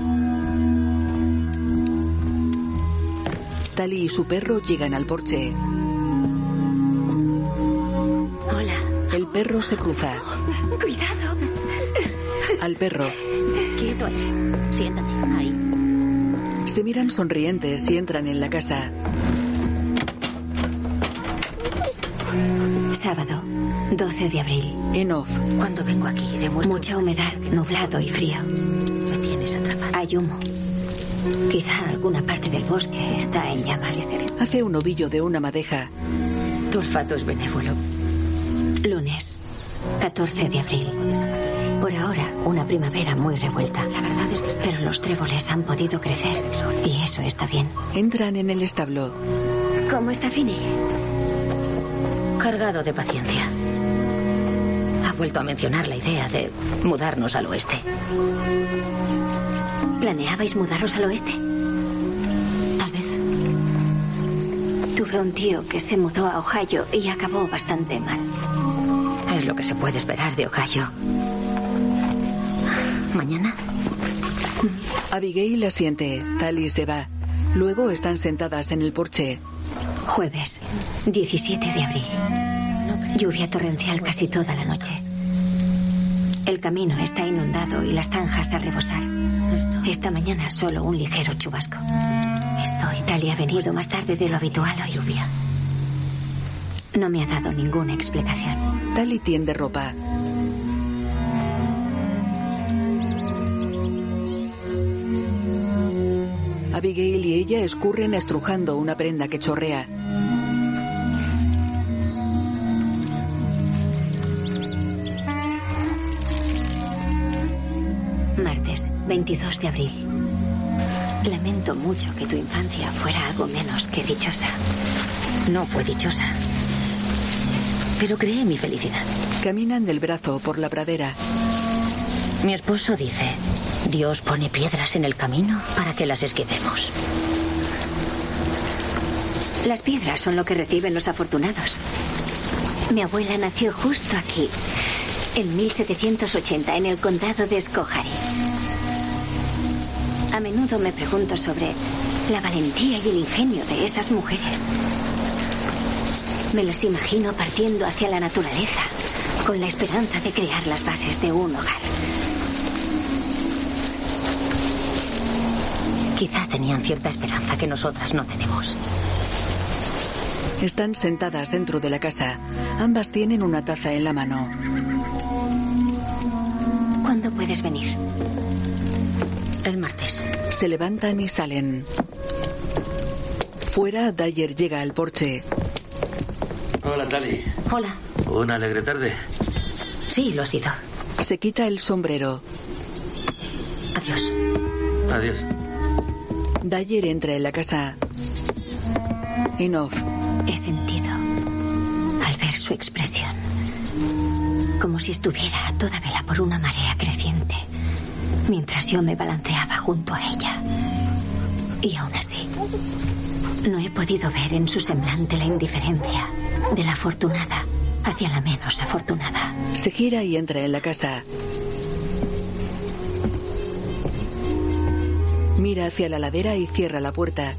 Tali y su perro llegan al porche. Hola. El perro se cruza. Cuidado. Al perro. Quieto ahí. Siéntate ahí. Se miran sonrientes y entran en la casa. Sábado, doce de abril. En off. Cuando vengo aquí demuestro mucha humedad, nublado y frío. Me tienes atrapada. Hay humo. Quizá alguna parte del bosque está en llamas. Hace un ovillo de una madeja. Tu olfato es benévolo. Lunes, catorce de abril. Por ahora, una primavera muy revuelta. La verdad es que... Pero los tréboles han podido crecer y eso está bien. Entran en el establo. ¿Cómo está Finney? Cargado de paciencia. Ha vuelto a mencionar la idea de mudarnos al oeste. ¿Planeabais mudaros al oeste? Tal vez. Tuve un tío que se mudó a Ohio y acabó bastante mal. Es lo que se puede esperar de Ohio. ¿Mañana? Abigail asiente. Tali se va. Luego están sentadas en el porche. Jueves, diecisiete de abril. Lluvia torrencial casi toda la noche. El camino está inundado y las zanjas a rebosar. Esta mañana solo un ligero chubasco. Estoy. Tali ha venido más tarde de lo habitual hoy. Lluvia. No me ha dado ninguna explicación. Tali tiende ropa. Abigail y ella escurren estrujando una prenda que chorrea. Martes, veintidós de abril. Lamento mucho que tu infancia fuera algo menos que dichosa. No fue dichosa. Pero creé mi felicidad. Caminan del brazo por la pradera. Mi esposo dice: Dios pone piedras en el camino para que las esquivemos. Las piedras son lo que reciben los afortunados. Mi abuela nació justo aquí, en mil setecientos ochenta, en el condado de Schoharie. A menudo me pregunto sobre la valentía y el ingenio de esas mujeres. Me las imagino partiendo hacia la naturaleza, con la esperanza de crear las bases de un hogar. Quizá tenían cierta esperanza que nosotras no tenemos. Están sentadas dentro de la casa. Ambas tienen una taza en la mano. ¿Cuándo puedes venir? El martes. Se levantan y salen. Fuera, Dyer llega al porche. Hola, Tali. Hola. ¿Una alegre tarde? Sí, lo ha sido. Se quita el sombrero. Adiós. Adiós. Dyer entra en la casa. En off. He sentido, al ver su expresión, como si estuviera a toda vela por una marea creciente, mientras yo me balanceaba junto a ella. Y aún así, no he podido ver en su semblante la indiferencia de la afortunada hacia la menos afortunada. Se gira y entra en la casa. Mira hacia la ladera y cierra la puerta.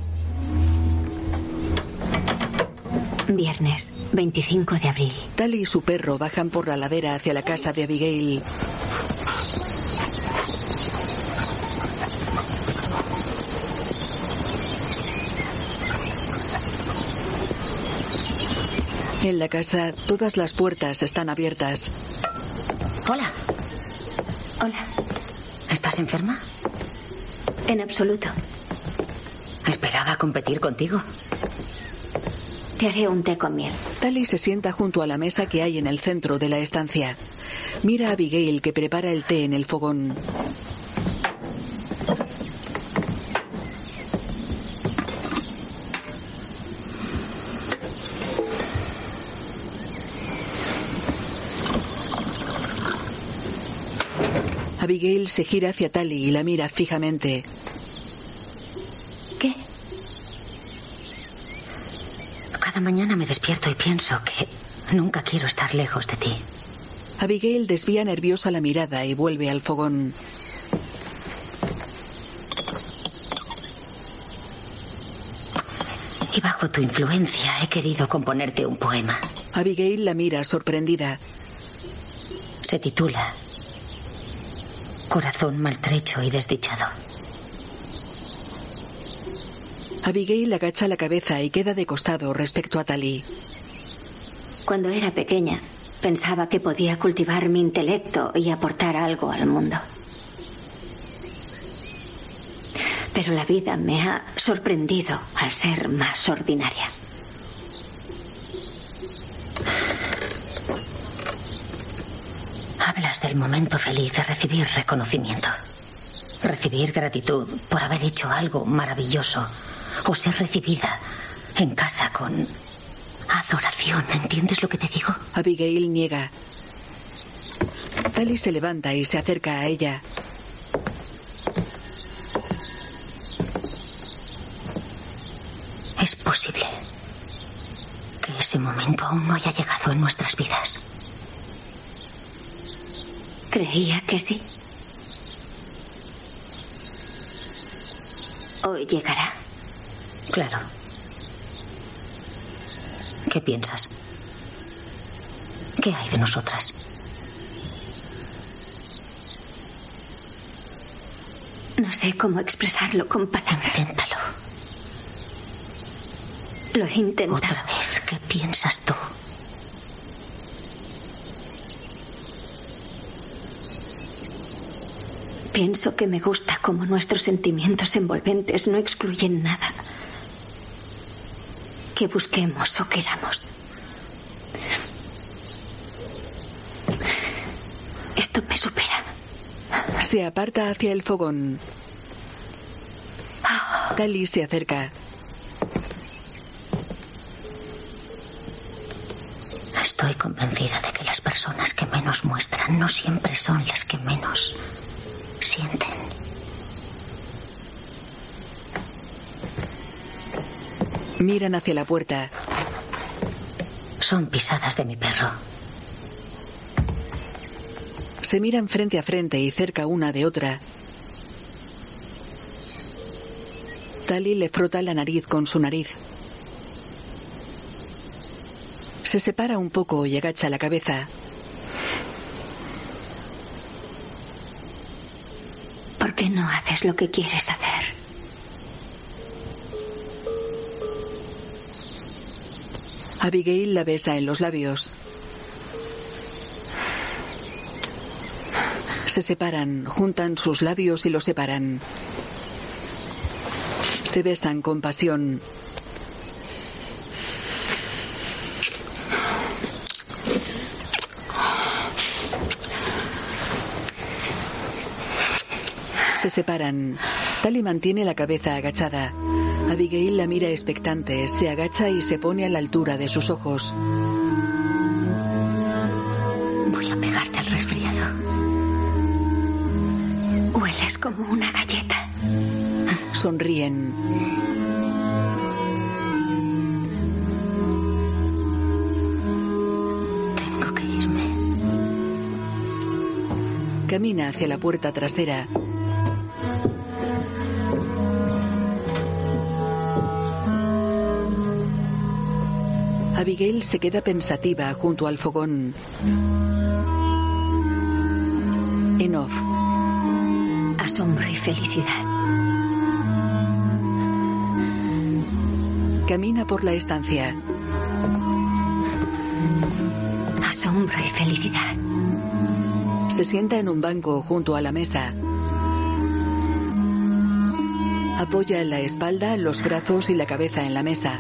Viernes, veinticinco de abril. Tali y su perro bajan por la ladera hacia la casa de Abigail. En la casa, todas las puertas están abiertas. Hola. Hola. ¿Estás enferma? En absoluto. Esperaba competir contigo. Te haré un té con miel. Tali se sienta junto a la mesa que hay en el centro de la estancia. Mira a Abigail, que prepara el té en el fogón. Abigail se gira hacia Tali y la mira fijamente. ¿Qué? Cada mañana me despierto y pienso que nunca quiero estar lejos de ti. Abigail desvía nerviosa la mirada y vuelve al fogón. Y bajo tu influencia he querido componerte un poema. Abigail la mira sorprendida. Se titula Corazón maltrecho y desdichado. Abigail agacha la cabeza y queda de costado respecto a Tali. Cuando era pequeña, pensaba que podía cultivar mi intelecto y aportar algo al mundo. Pero la vida me ha sorprendido al ser más ordinaria. Hablas del momento feliz de recibir reconocimiento. Recibir gratitud por haber hecho algo maravilloso. O ser recibida en casa con adoración. ¿Entiendes lo que te digo? Abigail niega. Tali se levanta y se acerca a ella. Es posible que ese momento aún no haya llegado en nuestras vidas. Creía que sí. Hoy llegará. Claro. ¿Qué piensas? ¿Qué hay de nosotras? No sé cómo expresarlo con palabras. Inténtalo. Lo he intentado. Otra vez, ¿qué piensas tú? Pienso que me gusta cómo nuestros sentimientos envolventes no excluyen nada que busquemos o queramos. Esto me supera. Se aparta hacia el fogón. Tali se acerca. Estoy convencida de que las personas que menos muestran no siempre son las que menos sienten. Miran hacia la puerta. Son pisadas de mi perro. Se miran frente a frente y cerca una de otra. Tali le frota la nariz con su nariz. Se separa un poco y agacha la cabeza. ¿Por qué no haces lo que quieres hacer? Abigail la besa en los labios. Se separan, juntan sus labios y los separan. Se besan con pasión. Se separan. Tali mantiene la cabeza agachada. Abigail la mira expectante, se agacha y se pone a la altura de sus ojos. Voy a pegarte al resfriado. Hueles como una galleta. Sonríen. Tengo que irme. Camina hacia la puerta trasera. Abigail se queda pensativa junto al fogón. En off. Asombro y felicidad. Camina por la estancia. Asombro y felicidad. Se sienta en un banco junto a la mesa. Apoya la espalda, los brazos y la cabeza en la mesa.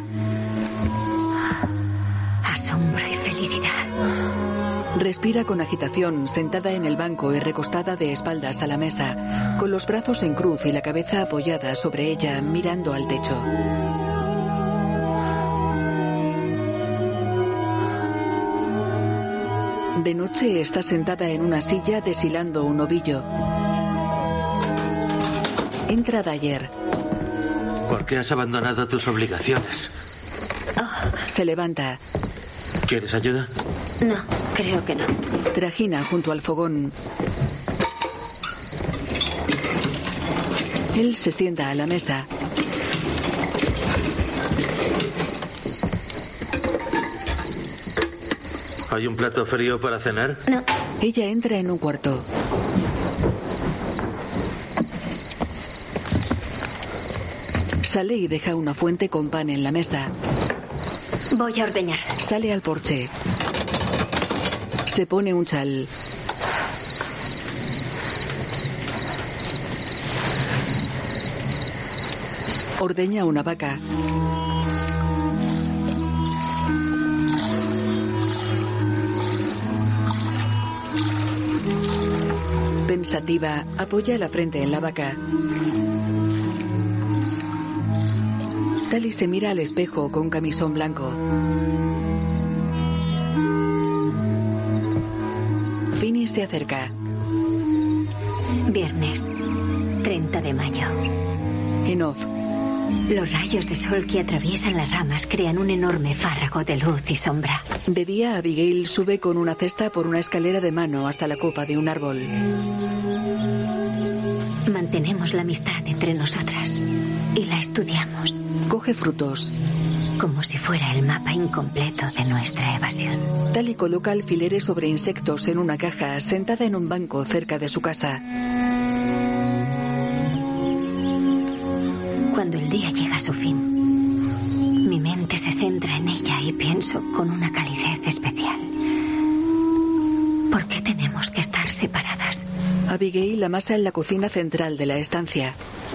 Asombro y felicidad. Respira con agitación, sentada en el banco y recostada de espaldas a la mesa, con los brazos en cruz y la cabeza apoyada sobre ella, mirando al techo. De noche está sentada en una silla deshilando un ovillo. Entra Dyer. ¿Por qué has abandonado tus obligaciones? Oh. Se levanta. ¿Quieres ayuda? No, creo que no. Trajina junto al fogón. Él se sienta a la mesa. ¿Hay un plato frío para cenar? No. Ella entra en un cuarto. Sale y deja una fuente con pan en la mesa. Voy a ordeñar. Sale al porche. Se pone un chal. Ordeña una vaca. Pensativa, apoya la frente en la vaca. Tali se mira al espejo con camisón blanco. Finny se acerca. Viernes, treinta de mayo. En off. Los rayos de sol que atraviesan las ramas crean un enorme fárrago de luz y sombra. De día, Abigail sube con una cesta por una escalera de mano hasta la copa de un árbol. Mantenemos la amistad entre nosotras y la estudiamos. Coge frutos. Como si fuera el mapa incompleto de nuestra evasión. Tali coloca alfileres sobre insectos en una caja, sentada en un banco cerca de su casa. Cuando el día llega a su fin, mi mente se centra en ella y pienso con una calidez especial. ¿Por qué tenemos que estar separadas? Abigail amasa en la cocina central de la estancia.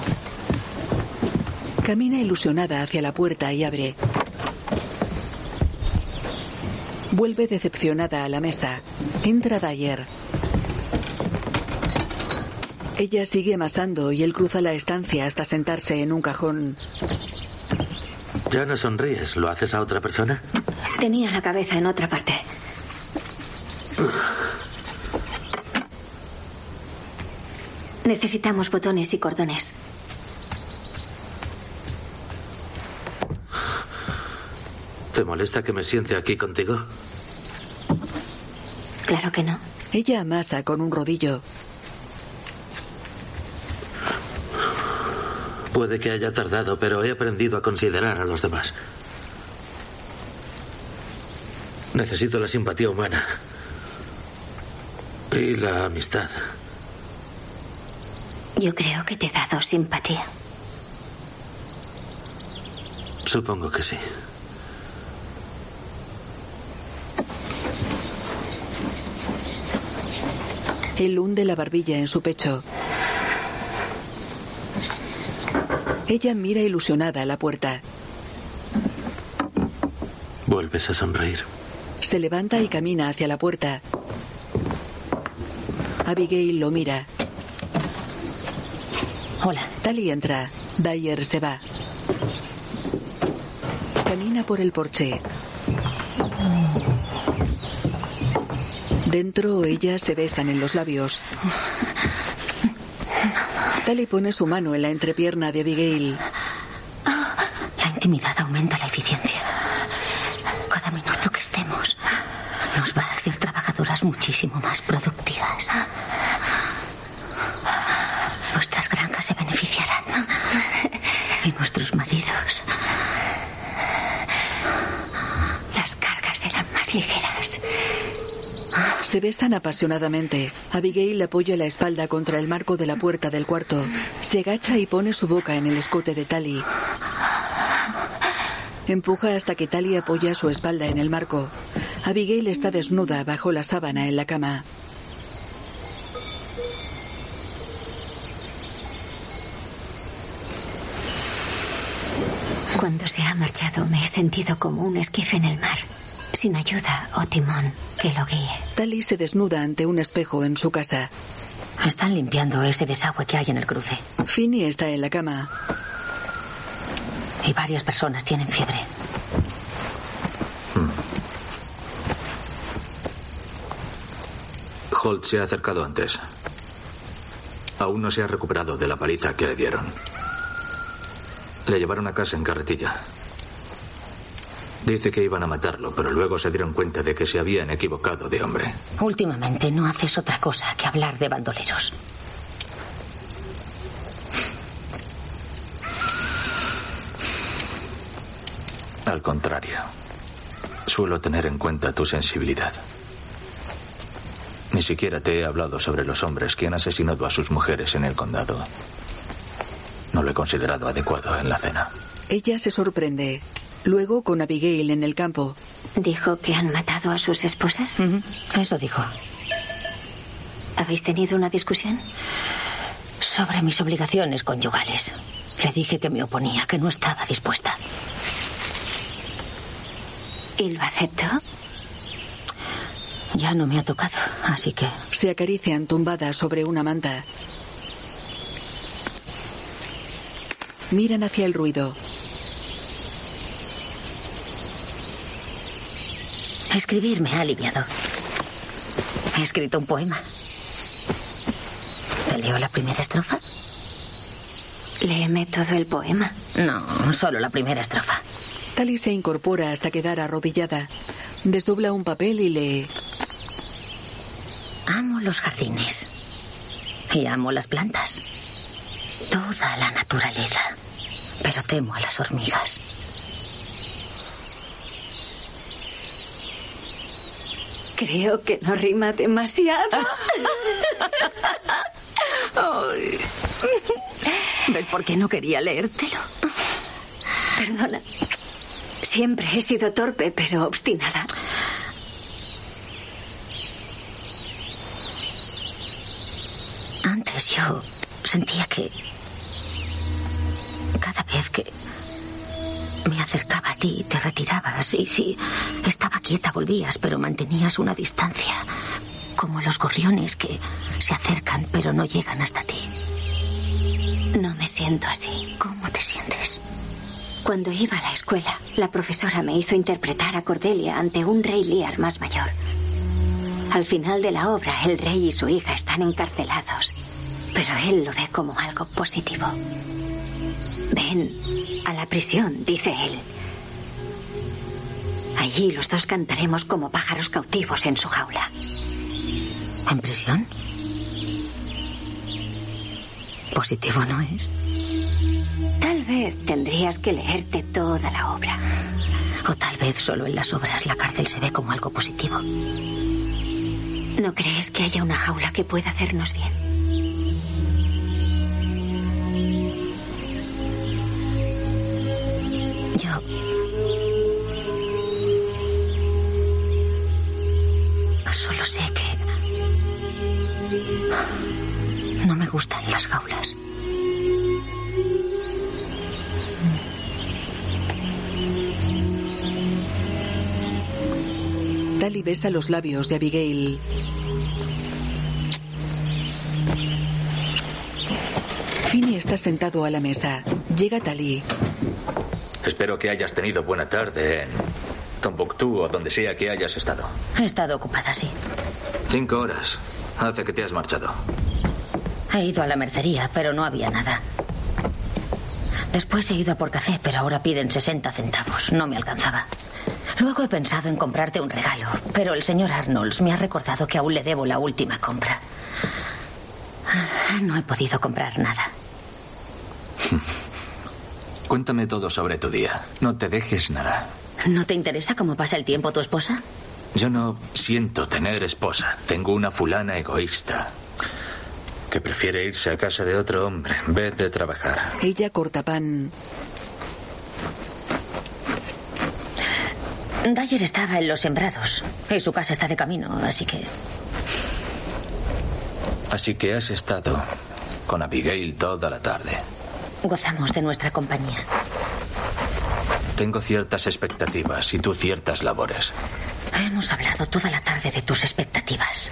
Camina ilusionada hacia la puerta y abre. Vuelve decepcionada a la mesa. Entra Dyer. Ella sigue amasando y él cruza la estancia hasta sentarse en un cajón. Ya no sonríes. ¿Lo haces a otra persona? Tenía la cabeza en otra parte. Necesitamos botones y cordones. ¿Te molesta que me siente aquí contigo? Claro que no. Ella amasa con un rodillo. Puede que haya tardado, pero he aprendido a considerar a los demás. Necesito la simpatía humana. Y la amistad. Yo creo que te he dado simpatía. Supongo que sí. Él hunde la barbilla en su pecho. Ella mira ilusionada a la puerta. Vuelves a sonreír. Se levanta y camina hacia la puerta. Abigail lo mira. Hola. Tali entra. Dyer se va. Camina por el porche. Dentro, ellas se besan en los labios. Tali pone su mano en la entrepierna de Abigail. La intimidad aumenta la eficiencia. Cada minuto que estemos nos va a hacer trabajadoras muchísimo más productivas. Nuestras granjas se beneficiarán. Y nuestros maridos. Las cargas serán más ligeras. Se besan apasionadamente. Abigail apoya la espalda contra el marco de la puerta del cuarto. Se agacha y pone su boca en el escote de Tali. Empuja hasta que Tali apoya su espalda en el marco. Abigail está desnuda bajo la sábana en la cama. Cuando se ha marchado me he sentido como un esquife en el mar, sin ayuda o timón que lo guíe. Tali se desnuda ante un espejo en su casa. Están limpiando ese desagüe que hay en el cruce. Finney está en la cama. Y varias personas tienen fiebre. Hmm. Holt se ha acercado antes. Aún no se ha recuperado de la paliza que le dieron. Le llevaron a casa en carretilla. Dice que iban a matarlo, pero luego se dieron cuenta de que se habían equivocado de hombre. Últimamente no haces otra cosa que hablar de bandoleros. Al contrario, suelo tener en cuenta tu sensibilidad. Ni siquiera te he hablado sobre los hombres que han asesinado a sus mujeres en el condado. No lo he considerado adecuado en la cena. Ella se sorprende. Luego, con Abigail en el campo. ¿Dijo que han matado a sus esposas? Uh-huh. Eso dijo. ¿Habéis tenido una discusión? Sobre mis obligaciones conyugales. Le dije que me oponía, que no estaba dispuesta. ¿Y lo aceptó? Ya no me ha tocado, así que... Se acarician tumbadas sobre una manta. Miran hacia el ruido. Escribir me ha aliviado. He escrito un poema. ¿Te leo la primera estrofa? Léeme todo el poema. No, solo la primera estrofa. Tali se incorpora hasta quedar arrodillada. Desdobla un papel y lee. Amo los jardines. Y amo las plantas. Toda la naturaleza. Pero temo a las hormigas. Creo que no rima demasiado. Ay. ¿Ves por qué no quería leértelo? Perdona. Siempre he sido torpe, pero obstinada. Antes yo sentía que cada vez que me acercaba a ti te retirabas y si estaba quieta volvías, pero mantenías una distancia, como los gorriones que se acercan pero no llegan hasta ti. No me siento así. ¿Cómo te sientes? Cuando iba a la escuela, la profesora me hizo interpretar a Cordelia ante un rey Lear más mayor. Al final de la obra, el rey y su hija están encarcelados, pero él lo ve como algo positivo. Ven a la prisión, dice él. Allí los dos cantaremos como pájaros cautivos en su jaula. ¿En prisión? Positivo no es. Tal vez tendrías que leerte toda la obra. O tal vez solo en las obras la cárcel se ve como algo positivo. ¿No crees que haya una jaula que pueda hacernos bien? Yo... Solo sé que... no me gustan las jaulas. Tali besa los labios de Abigail. Finney está sentado a la mesa. Llega Tali. Espero que hayas tenido buena tarde en Tombuctú o donde sea que hayas estado. He estado ocupada, sí. Cinco horas. Hace que te has marchado. He ido a la mercería, pero no había nada. Después he ido a por café, pero ahora piden sesenta centavos. No me alcanzaba. Luego he pensado en comprarte un regalo, pero el señor Arnolds me ha recordado que aún le debo la última compra. No he podido comprar nada. Cuéntame todo sobre tu día. No te dejes nada. ¿No te interesa cómo pasa el tiempo tu esposa? Yo no siento tener esposa. Tengo una fulana egoísta que prefiere irse a casa de otro hombre en vez de trabajar. Ella corta pan. Dyer estaba en los sembrados y su casa está de camino, así que... Así que has estado con Abigail toda la tarde. Gozamos de nuestra compañía. tengo ciertas expectativas y tú ciertas labores. Hemos hablado toda la tarde de tus expectativas.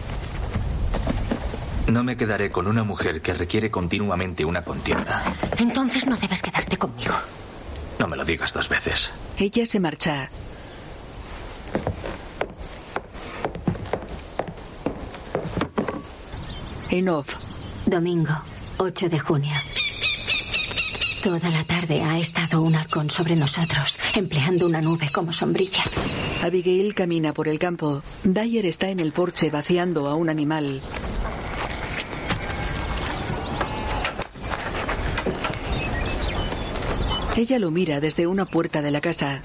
No me quedaré con una mujer que requiere continuamente una contienda. Entonces no debes quedarte conmigo. No me lo digas dos veces. Ella se marcha. En off. Domingo, ocho de junio. Toda la tarde ha estado un halcón sobre nosotros, empleando una nube como sombrilla. Abigail camina por el campo. Dyer está en el porche vaciando a un animal. Ella lo mira desde una puerta de la casa.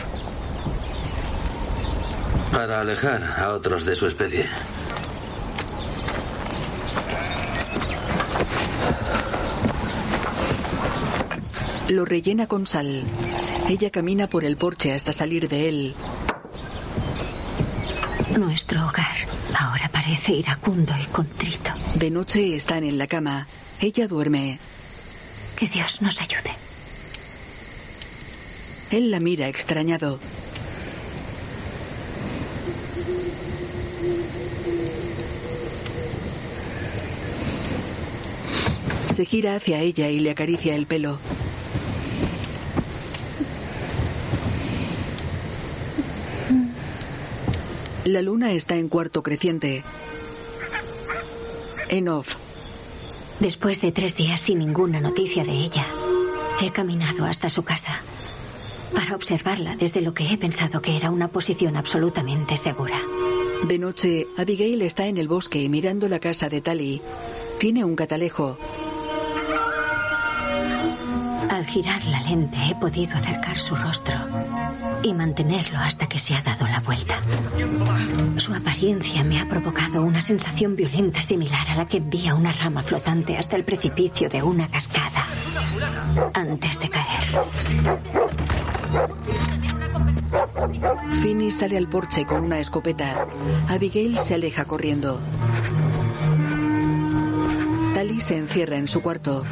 Para alejar a otros de su especie. Lo rellena con sal. Ella camina por el porche hasta salir de él. Nuestro hogar ahora parece iracundo y contrito. De noche están en la cama. Ella duerme. Que Dios nos ayude. Él la mira extrañado. Se gira hacia ella y le acaricia el pelo. La luna está en cuarto creciente. En off. Después de tres días sin ninguna noticia de ella, he caminado hasta su casa para observarla desde lo que he pensado que era una posición absolutamente segura. De noche, Abigail está en el bosque mirando la casa de Tali. Tiene un catalejo. Al girar la lente he podido acercar su rostro y mantenerlo hasta que se ha dado la vuelta. Su apariencia me ha provocado una sensación violenta similar a la que envía una rama flotante hasta el precipicio de una cascada antes de caer. Finney sale al porche con una escopeta. Abigail se aleja corriendo. Tali se encierra en su cuarto.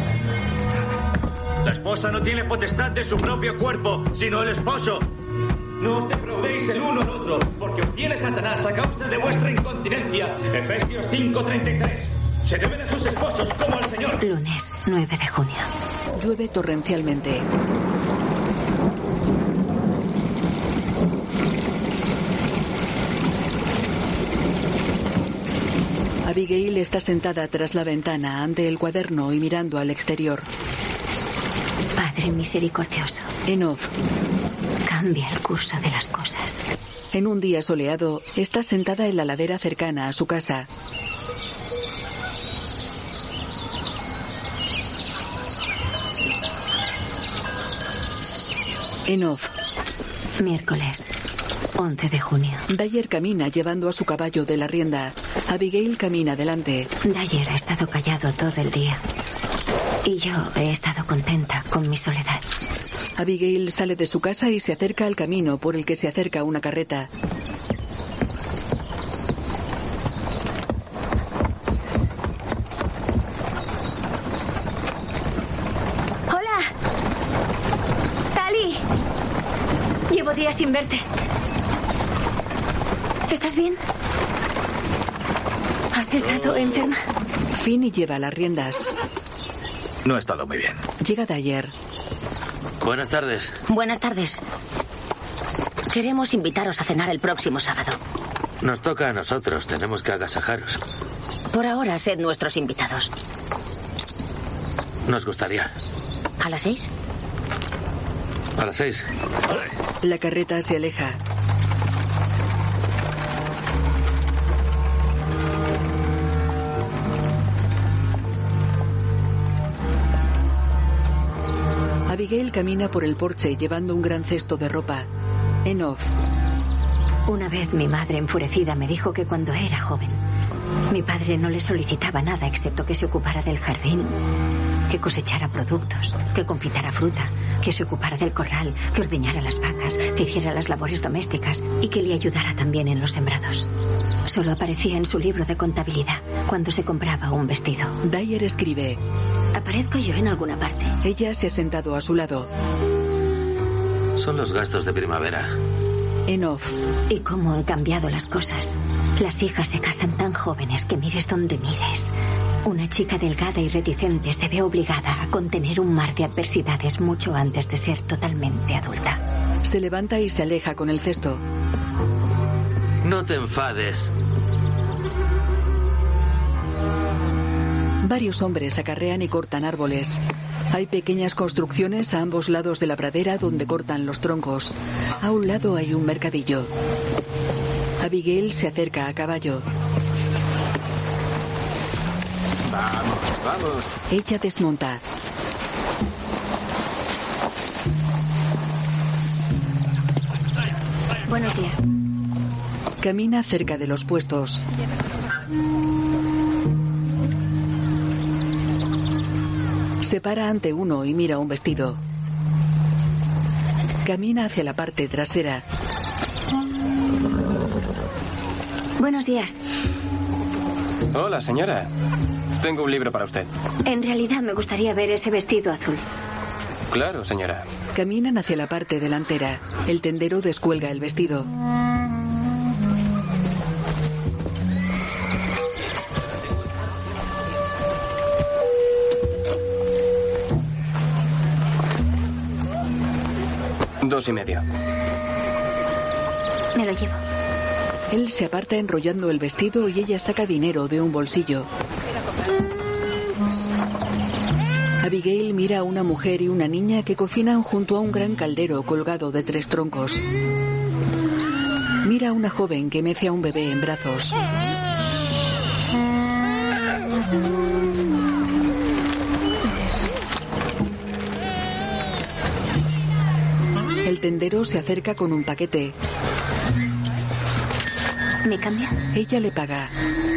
La esposa no tiene potestad de su propio cuerpo, sino el esposo. No os defraudéis el uno al otro, porque os tiene Satanás a causa de vuestra incontinencia. Efesios cinco treinta y tres. Se deben a sus esposos como al Señor. Lunes, nueve de junio. Llueve torrencialmente. Abigail está sentada tras la ventana ante el cuaderno y mirando al exterior. Padre misericordioso. En off. Cambia el curso de las cosas. En un día soleado, está sentada en la ladera cercana a su casa. En off. Miércoles, once de junio. Dyer camina llevando a su caballo de la rienda. Abigail camina delante. Dyer ha estado callado todo el día. Y yo he estado contenta con mi soledad. Abigail sale de su casa y se acerca al camino por el que se acerca una carreta. ¡Hola! ¡Tali! Llevo días sin verte. ¿Estás bien? ¿Has estado enferma? Finney lleva las riendas. No he estado muy bien. Llega Dyer. Buenas tardes. Buenas tardes. Queremos invitaros a cenar el próximo sábado. Nos toca a nosotros. Tenemos que agasajaros. Por ahora, sed nuestros invitados. Nos gustaría. ¿A las seis? A las seis. La carreta se aleja. Abigail camina por el porche llevando un gran cesto de ropa. En off. Una vez mi madre enfurecida me dijo que cuando era joven, mi padre no le solicitaba nada excepto que se ocupara del jardín, que cosechara productos, que confitara fruta, que se ocupara del corral, que ordeñara las vacas, que hiciera las labores domésticas y que le ayudara también en los sembrados. Solo aparecía en su libro de contabilidad cuando se compraba un vestido. Dyer escribe. ¿Aparezco yo en alguna parte? Ella se ha sentado a su lado. Son los gastos de primavera. En off. ¿Y cómo han cambiado las cosas? Las hijas se casan tan jóvenes que mires donde mires. Una chica delgada y reticente se ve obligada a contener un mar de adversidades mucho antes de ser totalmente adulta. Se levanta y se aleja con el cesto. No te enfades. Varios hombres acarrean y cortan árboles. Hay pequeñas construcciones a ambos lados de la pradera donde cortan los troncos. A un lado hay un mercadillo. Abigail se acerca a caballo. Vamos, vamos. Ella desmonta. Buenos días. Camina cerca de los puestos. Se para ante uno y mira un vestido. Camina hacia la parte trasera. Buenos días. Hola, señora. Tengo un libro para usted. En realidad me gustaría ver ese vestido azul. Claro, señora. Caminan hacia la parte delantera. El tendero descuelga el vestido. Dos y medio. Me lo llevo. Él se aparta enrollando el vestido y ella saca dinero de un bolsillo. Abigail mira a una mujer y una niña que cocinan junto a un gran caldero colgado de tres troncos. Mira a una joven que mece a un bebé en brazos. El tendero se acerca con un paquete. ¿Me cambia? Ella le paga.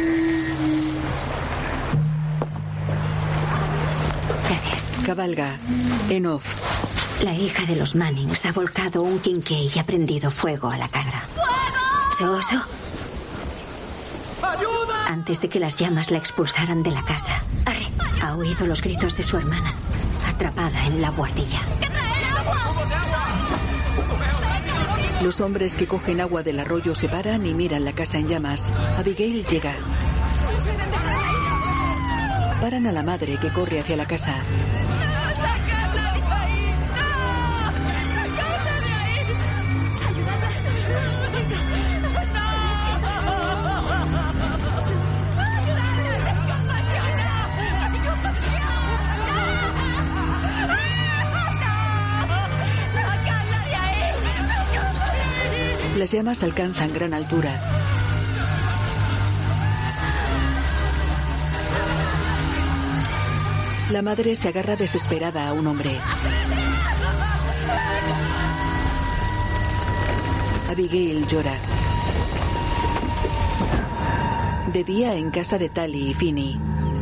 Gracias. Cabalga. En off. La hija de los Mannings ha volcado un quinqué y ha prendido fuego a la casa. ¡Fuego! ¡Soso! ¡Ayuda! Antes de que las llamas la expulsaran de la casa, Arre. Ha oído los gritos de su hermana, atrapada en la buhardilla. Los hombres que cogen agua del arroyo se paran y miran la casa en llamas. Abigail llega. Paran a la madre que corre hacia la casa. Las llamas alcanzan gran altura. La madre se agarra desesperada a un hombre. Abigail llora. De día en casa de Tally y Finney.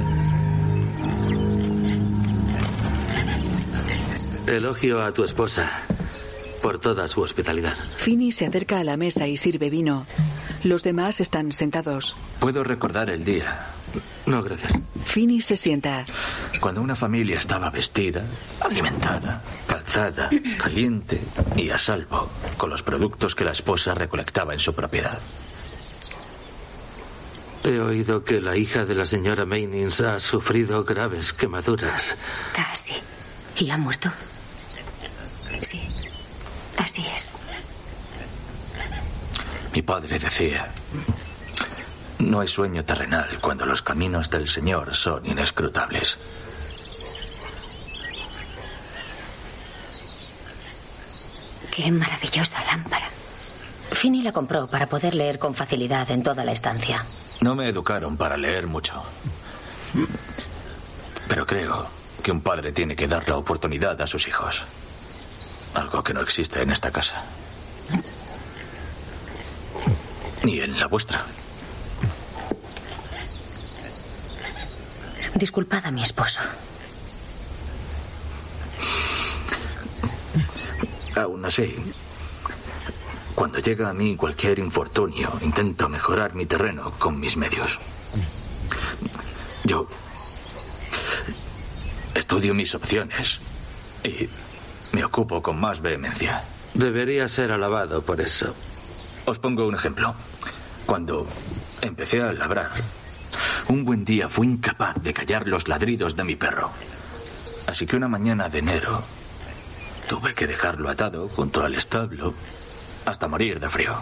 Elogio a tu esposa por toda su hospitalidad. Finney se acerca a la mesa y sirve vino. Los demás están sentados. ¿Puedo recordar el día? No, gracias. Finney se sienta. Cuando una familia estaba vestida, alimentada, calzada, caliente y a salvo con los productos que la esposa recolectaba en su propiedad. He oído que la hija de la señora Mannings ha sufrido graves quemaduras. Casi. ¿Y ha muerto? Sí. Así es. Mi padre decía: no hay sueño terrenal cuando los caminos del Señor son inescrutables. Qué maravillosa lámpara. Finney la compró para poder leer con facilidad en toda la estancia. No me educaron para leer mucho. Pero creo que un padre tiene que dar la oportunidad a sus hijos. Algo que no existe en esta casa. Ni en la vuestra. Disculpad a mi esposo. Aún así, cuando llega a mí cualquier infortunio, intento mejorar mi terreno con mis medios. Yo estudio mis opciones y me ocupo con más vehemencia Debería ser alabado por eso. Os pongo un ejemplo. Cuando empecé a labrar, un buen día fui incapaz de callar los ladridos de mi perro. Así que una mañana de enero tuve que dejarlo atado junto al establo hasta morir de frío.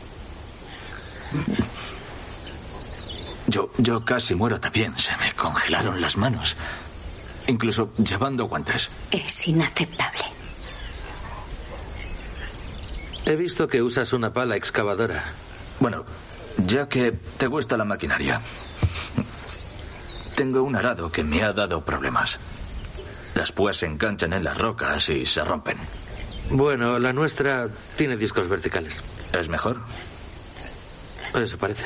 Yo, yo casi muero también. Se me congelaron las manos, incluso llevando guantes. Es inaceptable. He visto que usas una pala excavadora. Bueno, ya que te gusta la maquinaria, tengo un arado que me ha dado problemas. Las púas se enganchan en las rocas y se rompen. Bueno, la nuestra tiene discos verticales. ¿Es mejor? Eso parece.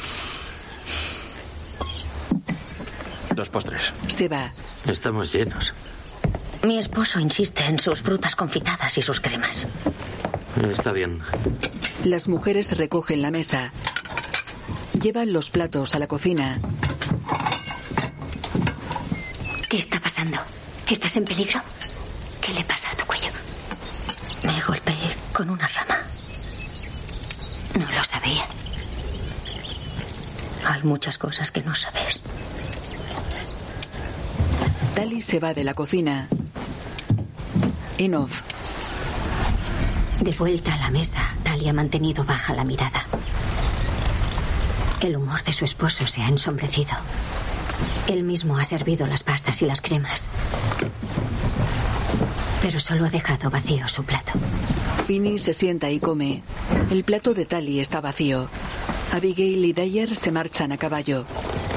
Los postres. Se va. Estamos llenos. Mi esposo insiste en sus frutas confitadas y sus cremas. Está bien. Las mujeres recogen la mesa. Llevan los platos a la cocina. ¿Qué está pasando? ¿Estás en peligro? ¿Qué le pasa a tu cuello? Me golpeé con una rama. No lo sabía. Hay muchas cosas que no sabes. Tali se va de la cocina. En off. De vuelta a la mesa, Tali ha mantenido baja la mirada. El humor de su esposo se ha ensombrecido. Él mismo ha servido las pastas y las cremas, pero solo ha dejado vacío su plato. Finney se sienta y come. El plato de Tali está vacío. Abigail y Dyer se marchan a caballo.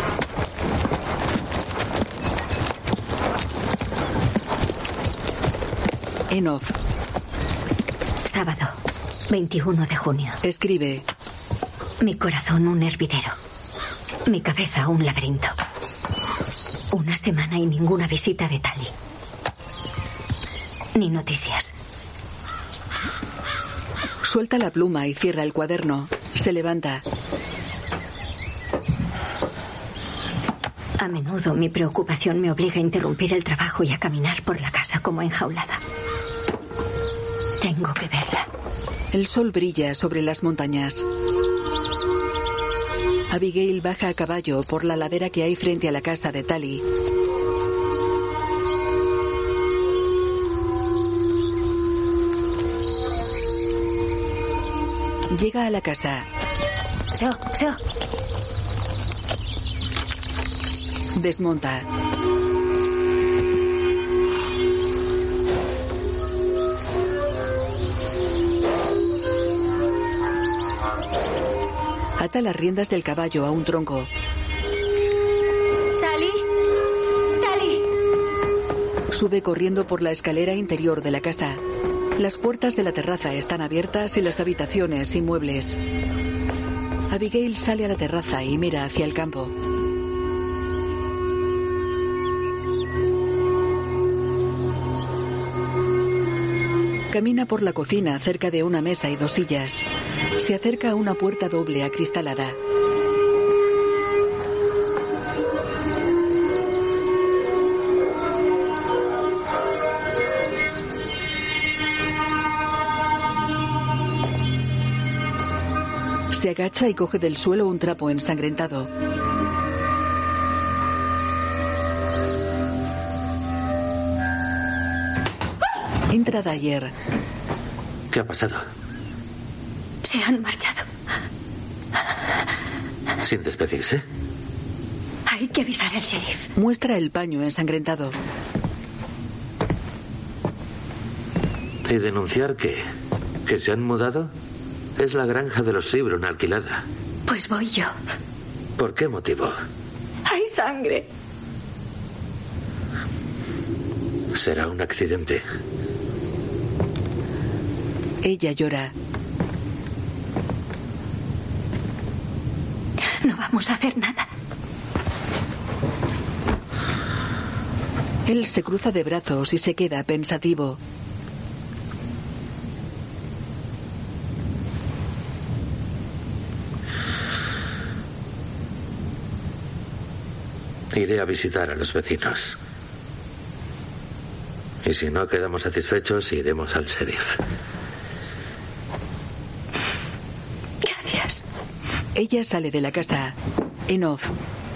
En off. Sábado, veintiuno de junio. Escribe. Mi corazón un hervidero. Mi cabeza un laberinto. Una semana y ninguna visita de Tali. Ni noticias. Suelta la pluma y cierra el cuaderno. Se levanta. A menudo mi preocupación me obliga a interrumpir el trabajo y a caminar por la casa como enjaulada. Tengo que verla. El sol brilla sobre las montañas. Abigail baja a caballo por la ladera que hay frente a la casa de Tali. Llega a la casa. So, so. Desmonta. Ata las riendas del caballo a un tronco. ¡Tali! ¡Tali! Sube corriendo por la escalera interior de la casa. Las puertas de la terraza están abiertas y las habitaciones y muebles. Abigail sale a la terraza y mira hacia el campo. Camina por la cocina cerca de una mesa y dos sillas. Se acerca a una puerta doble acristalada. Se agacha y coge del suelo un trapo ensangrentado. Entra Dyer. ¿Qué ha pasado? Se han marchado. ¿Sin despedirse? Hay que avisar al sheriff. Muestra el paño ensangrentado. ¿Y denunciar qué? ¿Que se han mudado? Es la granja de los Sibrun alquilada. Pues voy yo. ¿Por qué motivo? Hay sangre. Será un accidente. Ella llora. No vamos a hacer nada. Él se cruza de brazos y se queda pensativo. Iré a visitar a los vecinos. Y si no quedamos satisfechos, iremos al sheriff. Ella sale de la casa. En off.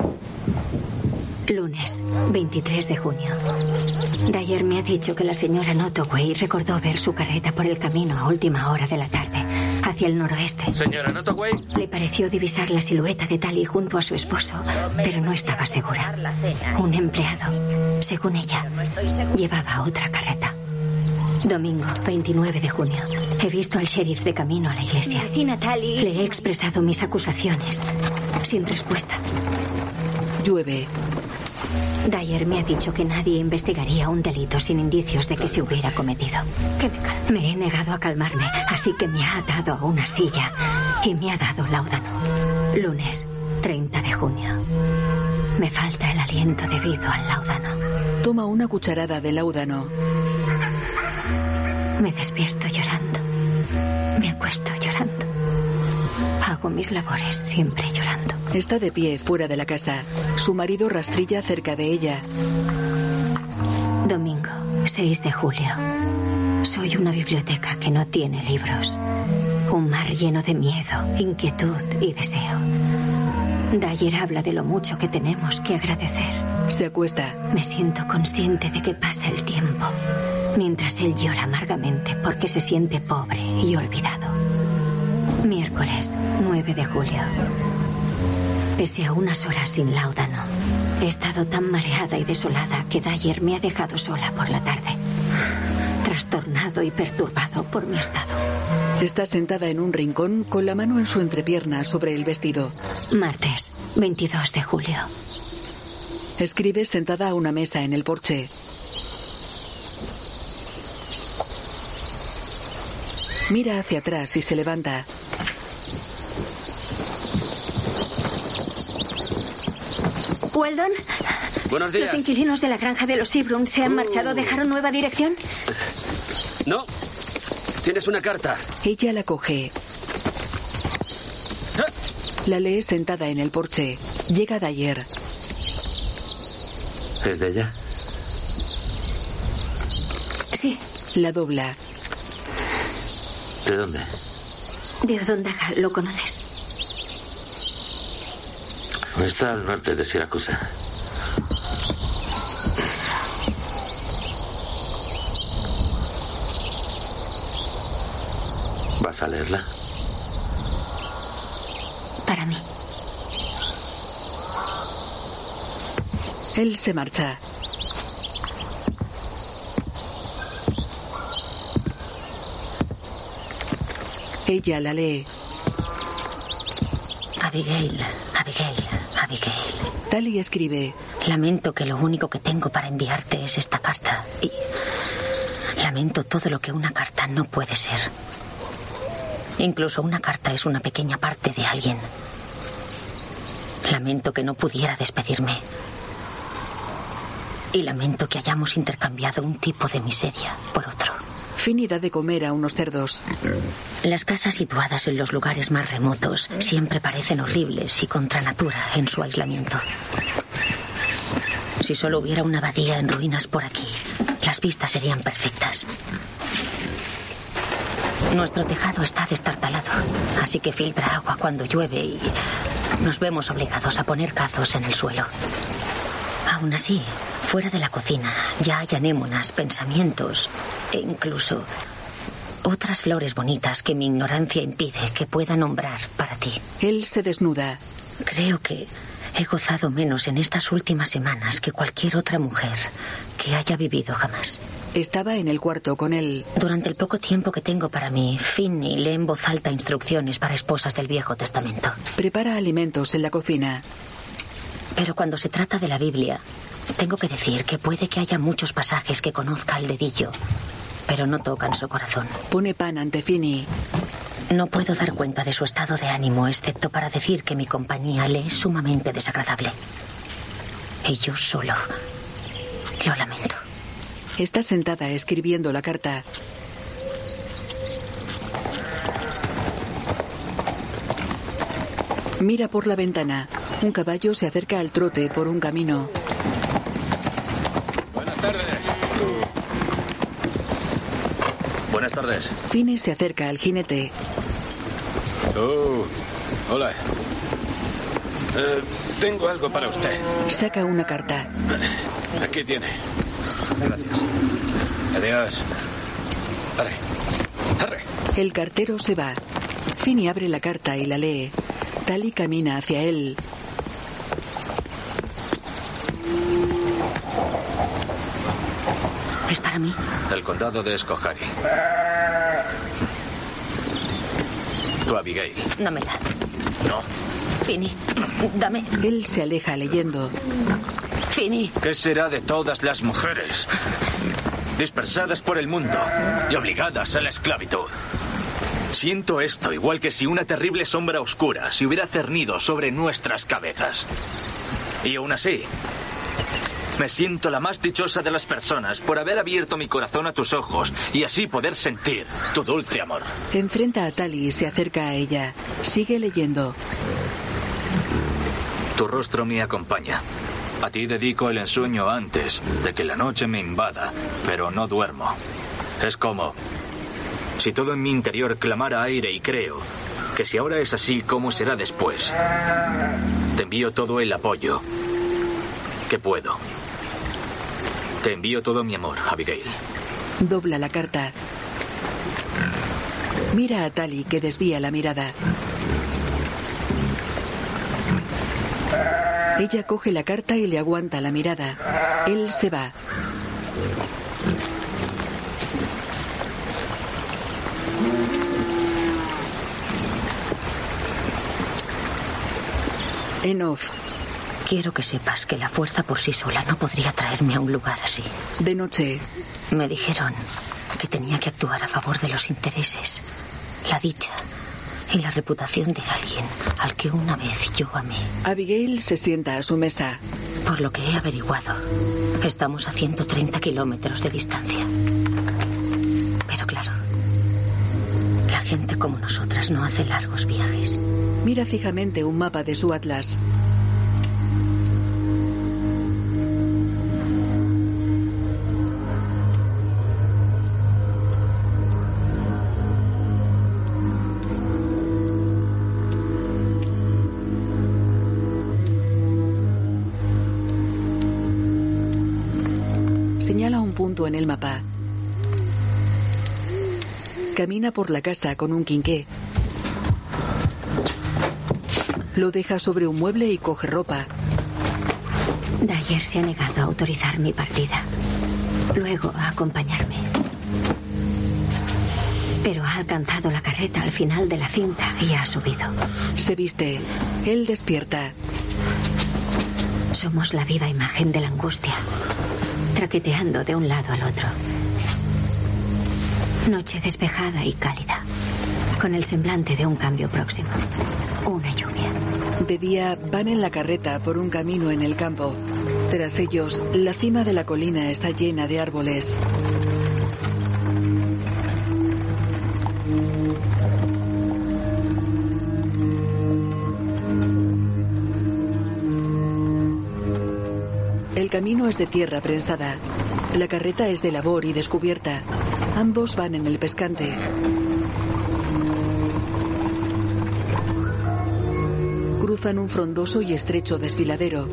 Lunes, veintitrés de junio. Dyer me ha dicho que la señora Nottoway recordó ver su carreta por el camino a última hora de la tarde, hacia el noroeste. Señora Nottoway. Le pareció divisar la silueta de Tally junto a su esposo, pero no estaba segura. Un empleado, según ella, llevaba otra carreta. Domingo, veintinueve de junio. He visto al sheriff de camino a la iglesia. Vecina Tally. Le he expresado mis acusaciones, sin respuesta. Llueve. Dyer me ha dicho que nadie investigaría un delito sin indicios de que se hubiera cometido. Que me calme. Me he negado a calmarme, así que me ha atado a una silla y me ha dado láudano. Lunes, treinta de junio. Me falta el aliento debido al láudano. Toma una cucharada de láudano. Me despierto llorando. Me acuesto llorando. Hago mis labores siempre llorando. Está de pie fuera de la casa. Su marido rastrilla cerca de ella. Domingo, seis de julio. Soy una biblioteca que no tiene libros. Un mar lleno de miedo, inquietud y deseo. Dyer habla de lo mucho que tenemos que agradecer. Se acuesta. Me siento consciente de que pasa el tiempo, mientras él llora amargamente porque se siente pobre y olvidado. Miércoles, nueve de julio. Pese a unas horas sin láudano, he estado tan mareada y desolada que Dyer me ha dejado sola por la tarde, trastornado y perturbado por mi estado. Está sentada en un rincón con la mano en su entrepierna sobre el vestido. Martes, veintidós de julio. Escribe sentada a una mesa en el porche. Mira hacia atrás y se levanta. ¿Weldon? Buenos días. ¿Los inquilinos de la granja de los Seabrook se han uh. marchado? ¿Dejaron nueva dirección? No. Tienes una carta. Ella la coge. La lee sentada en el porche. Llega Dyer. ¿Es de ella? Sí. La dobla. ¿De dónde? De Odondaga, ¿lo conoces? Está al norte de Siracusa. ¿Vas a leerla? Para mí. Él se marcha. Ella la lee. Abigail, Abigail, Abigail. Tally escribe. Lamento que lo único que tengo para enviarte es esta carta. Y lamento todo lo que una carta no puede ser. Incluso una carta es una pequeña parte de alguien. Lamento que no pudiera despedirme. Y lamento que hayamos intercambiado un tipo de miseria por otro. Finny da de comer a unos cerdos. Las casas situadas en los lugares más remotos siempre parecen horribles y contra natura en su aislamiento. Si solo hubiera una abadía en ruinas por aquí, las vistas serían perfectas. Nuestro tejado está destartalado, así que filtra agua cuando llueve y nos vemos obligados a poner cazos en el suelo. Aún así, fuera de la cocina ya hay anémonas, pensamientos e incluso otras flores bonitas que mi ignorancia impide que pueda nombrar para ti. Él se desnuda. Creo que he gozado menos en estas últimas semanas que cualquier otra mujer que haya vivido jamás. Estaba en el cuarto con él. Durante el poco tiempo que tengo para mí, Finny lee en voz alta instrucciones para esposas del Viejo Testamento. Prepara alimentos en la cocina. Pero cuando se trata de la Biblia, tengo que decir que puede que haya muchos pasajes que conozca al dedillo, pero no tocan su corazón. Pone pan ante Finny. No puedo dar cuenta de su estado de ánimo, excepto para decir que mi compañía le es sumamente desagradable. Y yo solo lo lamento. Está sentada escribiendo la carta. Mira por la ventana. Un caballo se acerca al trote por un camino. Buenas tardes. Buenas tardes. Finny se acerca al jinete. Oh, hola. Eh, tengo algo para usted. Saca una carta. Aquí tiene. Gracias. Adiós. Arre. Arre. El cartero se va. Finney abre la carta y la lee. Tali camina hacia él. Es para mí. El condado de Schoharie. Tu Abigail. Dámela. No. Finney, dame. Él se aleja leyendo. Finney. ¿Qué será de todas las mujeres dispersadas por el mundo y obligadas a la esclavitud? Siento esto igual que si una terrible sombra oscura se hubiera cernido sobre nuestras cabezas. Y aún así, me siento la más dichosa de las personas por haber abierto mi corazón a tus ojos y así poder sentir tu dulce amor. Enfrenta a Tali y se acerca a ella. Sigue leyendo. Tu rostro me acompaña. A ti dedico el ensueño antes de que la noche me invada, pero no duermo. Es como si todo en mi interior clamara aire y creo que si ahora es así, ¿cómo será después? Te envío todo el apoyo que puedo. Te envío todo mi amor, Abigail. Dobla la carta. Mira a Tali, que desvía la mirada. Ella coge la carta y le aguanta la mirada. Él se va. En off. Quiero que sepas que la fuerza por sí sola no podría traerme a un lugar así. De noche. Me dijeron que tenía que actuar a favor de los intereses, la dicha y la reputación de alguien al que una vez yo amé. Abigail se sienta a su mesa. Por lo que he averiguado, estamos a ciento treinta kilómetros de distancia. Pero claro, la gente como nosotras no hace largos viajes. Mira fijamente un mapa de su atlas. Señala un punto en el mapa. Camina por la casa con un quinqué. Lo deja sobre un mueble y coge ropa. Dyer se ha negado a autorizar mi partida. Luego a acompañarme. Pero ha alcanzado la carreta al final de la cinta y ha subido. Se viste. Él despierta. Somos la viva imagen de la angustia, traqueteando de un lado al otro. Noche despejada y cálida, con el semblante de un cambio próximo. Una lluvia. De día van en la carreta por un camino en el campo. Tras ellos, la cima de la colina está llena de árboles. El camino es de tierra prensada. La carreta es de labor y descubierta. Ambos van en el pescante. Cruzan un frondoso y estrecho desfiladero.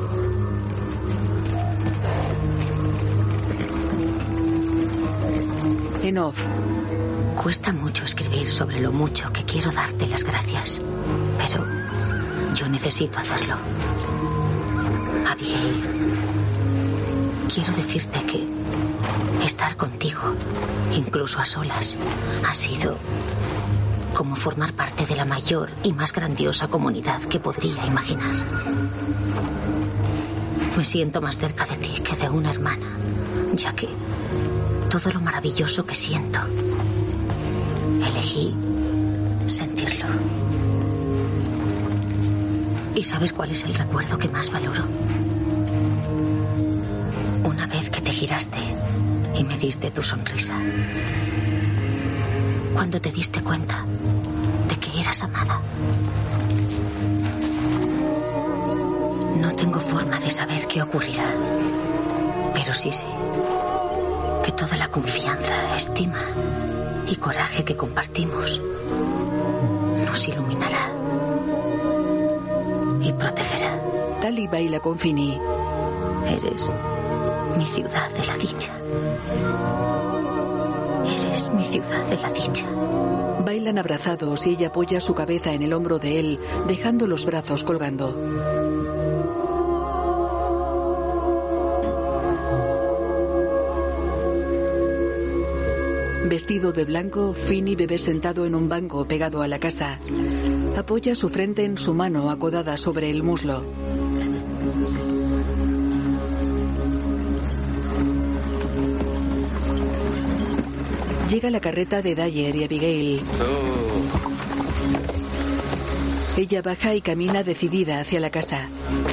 En off. Cuesta mucho escribir sobre lo mucho que quiero darte las gracias, pero yo necesito hacerlo. Abigail, quiero decirte que estar contigo, incluso a solas, ha sido como formar parte de la mayor y más grandiosa comunidad que podría imaginar. Me siento más cerca de ti que de una hermana, ya que todo lo maravilloso que siento, elegí sentirlo. ¿Y sabes cuál es el recuerdo que más valoro? Una vez que te giraste y me diste tu sonrisa. Cuando te diste cuenta de que eras amada. No tengo forma de saber qué ocurrirá, pero sí sé que toda la confianza, estima y coraje que compartimos nos iluminará y protegerá. Tali baila con Finny. Eres mi ciudad de la dicha. Eres mi ciudad de la dicha. Bailan abrazados y ella apoya su cabeza en el hombro de él, dejando los brazos colgando. Vestido de blanco, Finny bebe sentado en un banco pegado a la casa. Apoya su frente en su mano acodada sobre el muslo. Llega la carreta de Dyer y Abigail. Oh. Ella baja y camina decidida hacia la casa.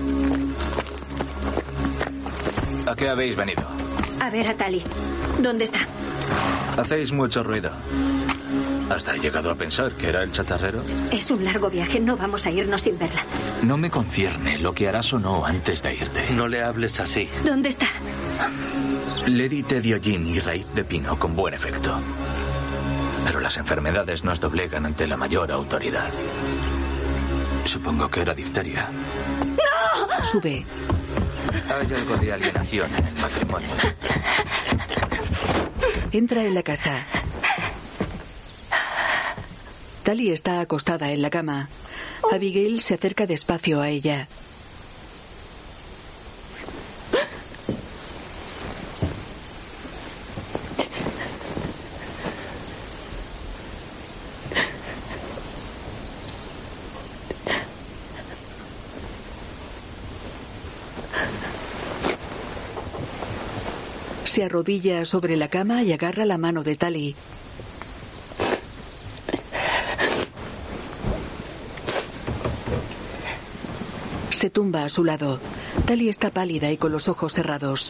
¿A qué habéis venido? A ver a Tali. ¿Dónde está? Hacéis mucho ruido. ¿Hasta he llegado a pensar que era el chatarrero? Es un largo viaje, no vamos a irnos sin verla. No me concierne lo que harás o no antes de irte. No le hables así. ¿Dónde está? Le di Tediogin y raíz de pino con buen efecto. Pero las enfermedades nos doblegan ante la mayor autoridad. Supongo que era difteria. ¡No! Sube. Hay algo de alienación en el matrimonio. Entra en la casa. Tali está acostada en la cama. Abigail se acerca despacio a ella. Se arrodilla sobre la cama y agarra la mano de Tali. Se tumba a su lado. Tali está pálida y con los ojos cerrados.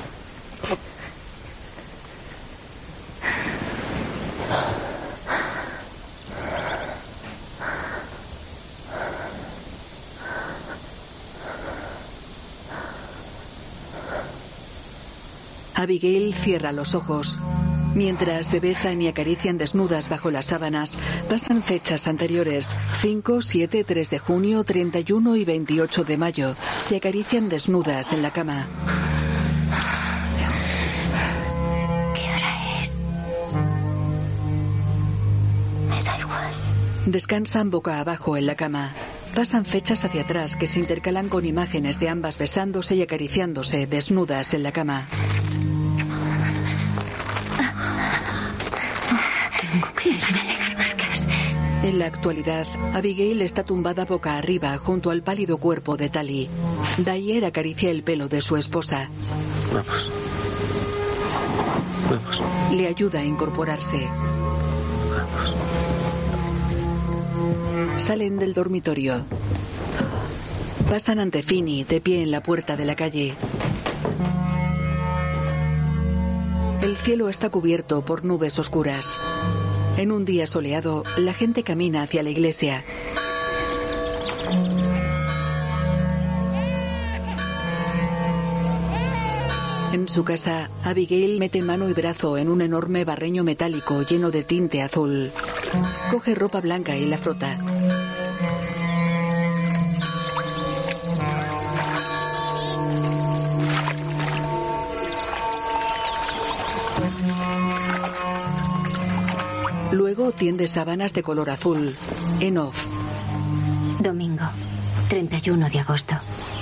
Abigail cierra los ojos. Mientras se besan y acarician desnudas bajo las sábanas, pasan fechas anteriores: cinco, siete, tres de junio, treinta y uno y veintiocho de mayo. Se acarician desnudas en la cama. ¿Qué hora es? Me da igual. Descansan boca abajo en la cama. Pasan fechas hacia atrás que se intercalan con imágenes de ambas besándose y acariciándose desnudas en la cama. En la actualidad, Abigail está tumbada boca arriba junto al pálido cuerpo de Tali. Dyer acaricia el pelo de su esposa. Vamos. Vamos. Le ayuda a incorporarse. Vamos. Salen del dormitorio. Pasan ante Finny, de pie en la puerta de la calle. El cielo está cubierto por nubes oscuras. En un día soleado, la gente camina hacia la iglesia. En su casa, Abigail mete mano y brazo en un enorme barreño metálico lleno de tinte azul. Coge ropa blanca y la frota. Luego tiende sábanas de color azul. En off. Domingo, treinta y uno de agosto.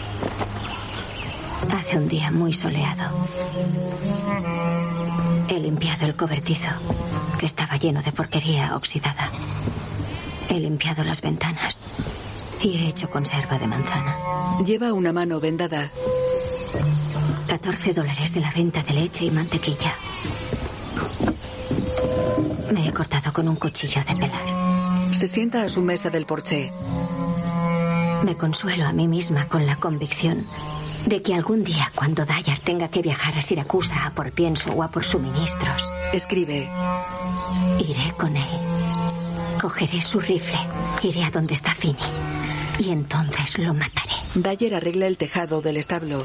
Hace un día muy soleado. He limpiado el cobertizo, que estaba lleno de porquería oxidada. He limpiado las ventanas y he hecho conserva de manzana. Lleva una mano vendada. catorce dólares de la venta de leche y mantequilla. Me he cortado con un cuchillo de pelar. Se sienta a su mesa del porche. Me consuelo a mí misma con la convicción de que algún día, cuando Dyer tenga que viajar a Siracusa a por pienso o a por suministros, escribe: iré con él. Cogeré su rifle, iré a donde está Finny y entonces lo mataré. Dyer arregla el tejado del establo.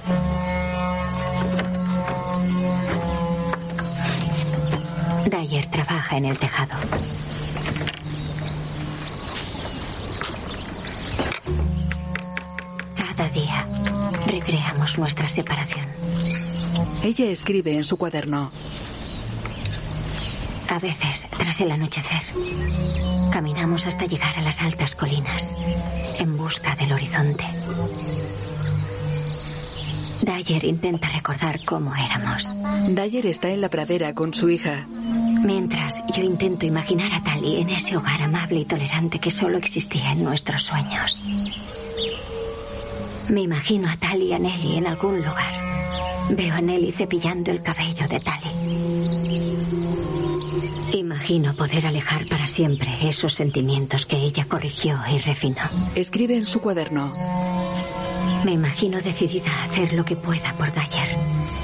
Dyer trabaja en el tejado. celebramos nuestra separación. Ella escribe en su cuaderno. A veces, tras el anochecer, caminamos hasta llegar a las altas colinas, en busca del horizonte. Dyer intenta recordar cómo éramos. Dyer está en la pradera con su hija. Mientras yo intento imaginar a Tali en ese hogar amable y tolerante que solo existía en nuestros sueños. Me imagino a Tali y a Nelly en algún lugar. Veo a Nelly cepillando el cabello de Tali. Imagino poder alejar para siempre esos sentimientos que ella corrigió y refinó. Escribe en su cuaderno. Me imagino decidida a hacer lo que pueda por Dyer.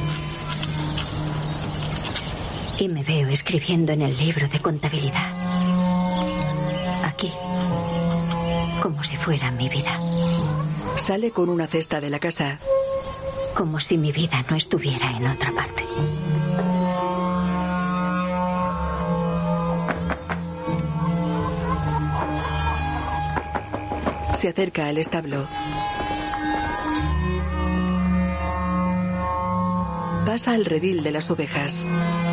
Y me veo escribiendo en el libro de contabilidad. Aquí. Como si fuera mi vida. Sale con una cesta de la casa. Como si mi vida no estuviera en otra parte. Se acerca al establo. Pasa al redil de las ovejas.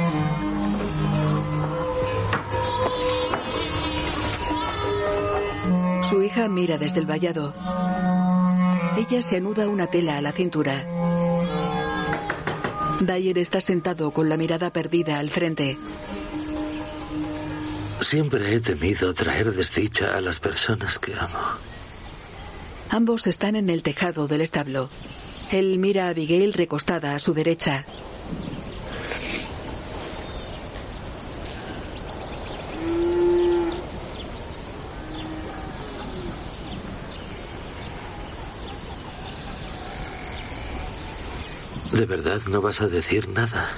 Su hija mira desde el vallado. Ella se anuda una tela a la cintura. Dyer está sentado con la mirada perdida al frente. Siempre he temido traer desdicha a las personas que amo. Ambos están en el tejado del establo. Él mira a Abigail recostada a su derecha. ¿De verdad no vas a decir nada?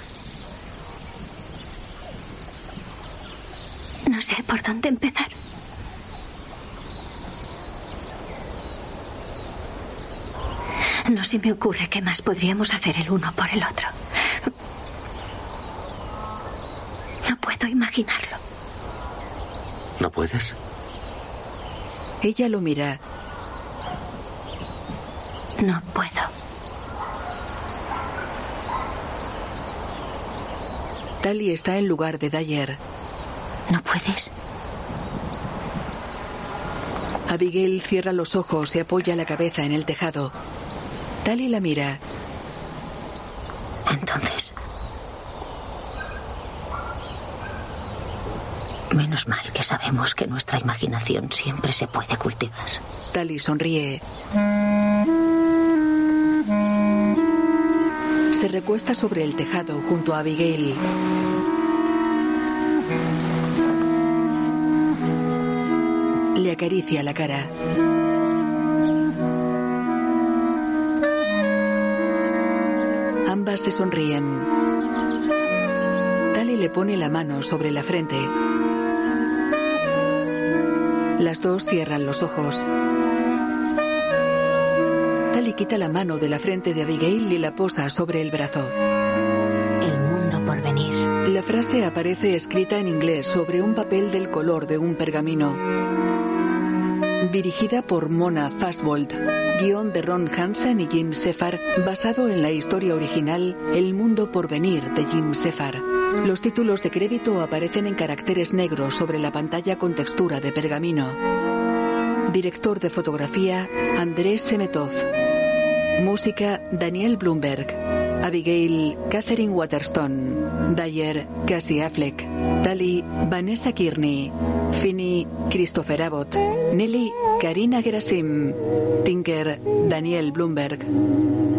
No sé por dónde empezar. No se me ocurre qué más podríamos hacer el uno por el otro. No puedo imaginarlo. ¿No puedes? Ella lo mira. No puedo. Tali está en lugar de Dyer. ¿No puedes? Abigail cierra los ojos y apoya la cabeza en el tejado. Tali la mira. Entonces... Menos mal que sabemos que nuestra imaginación siempre se puede cultivar. Tali sonríe. Se recuesta sobre el tejado junto a Abigail. Le acaricia la cara. Ambas se sonríen. Tali le pone la mano sobre la frente. Las dos cierran los ojos. Tali quita la mano de la frente de Abigail y la posa sobre el brazo. El mundo por venir. La frase aparece escrita en inglés sobre un papel del color de un pergamino. Dirigida por Mona Fastbolt. Guión de Ron Hansen y Jim Sefar, basado en la historia original El mundo por venir de Jim Sefar. Los títulos de crédito aparecen en caracteres negros sobre la pantalla con textura de pergamino. Director de fotografía, Andrés Semetov. Música, Daniel Blumberg. Abigail, Catherine Waterston. Dyer, Cassie Affleck. Tali, Vanessa Kearney. Finney, Christopher Abbott. Nelly, Karina Gerasim. Tinker, Daniel Blumberg.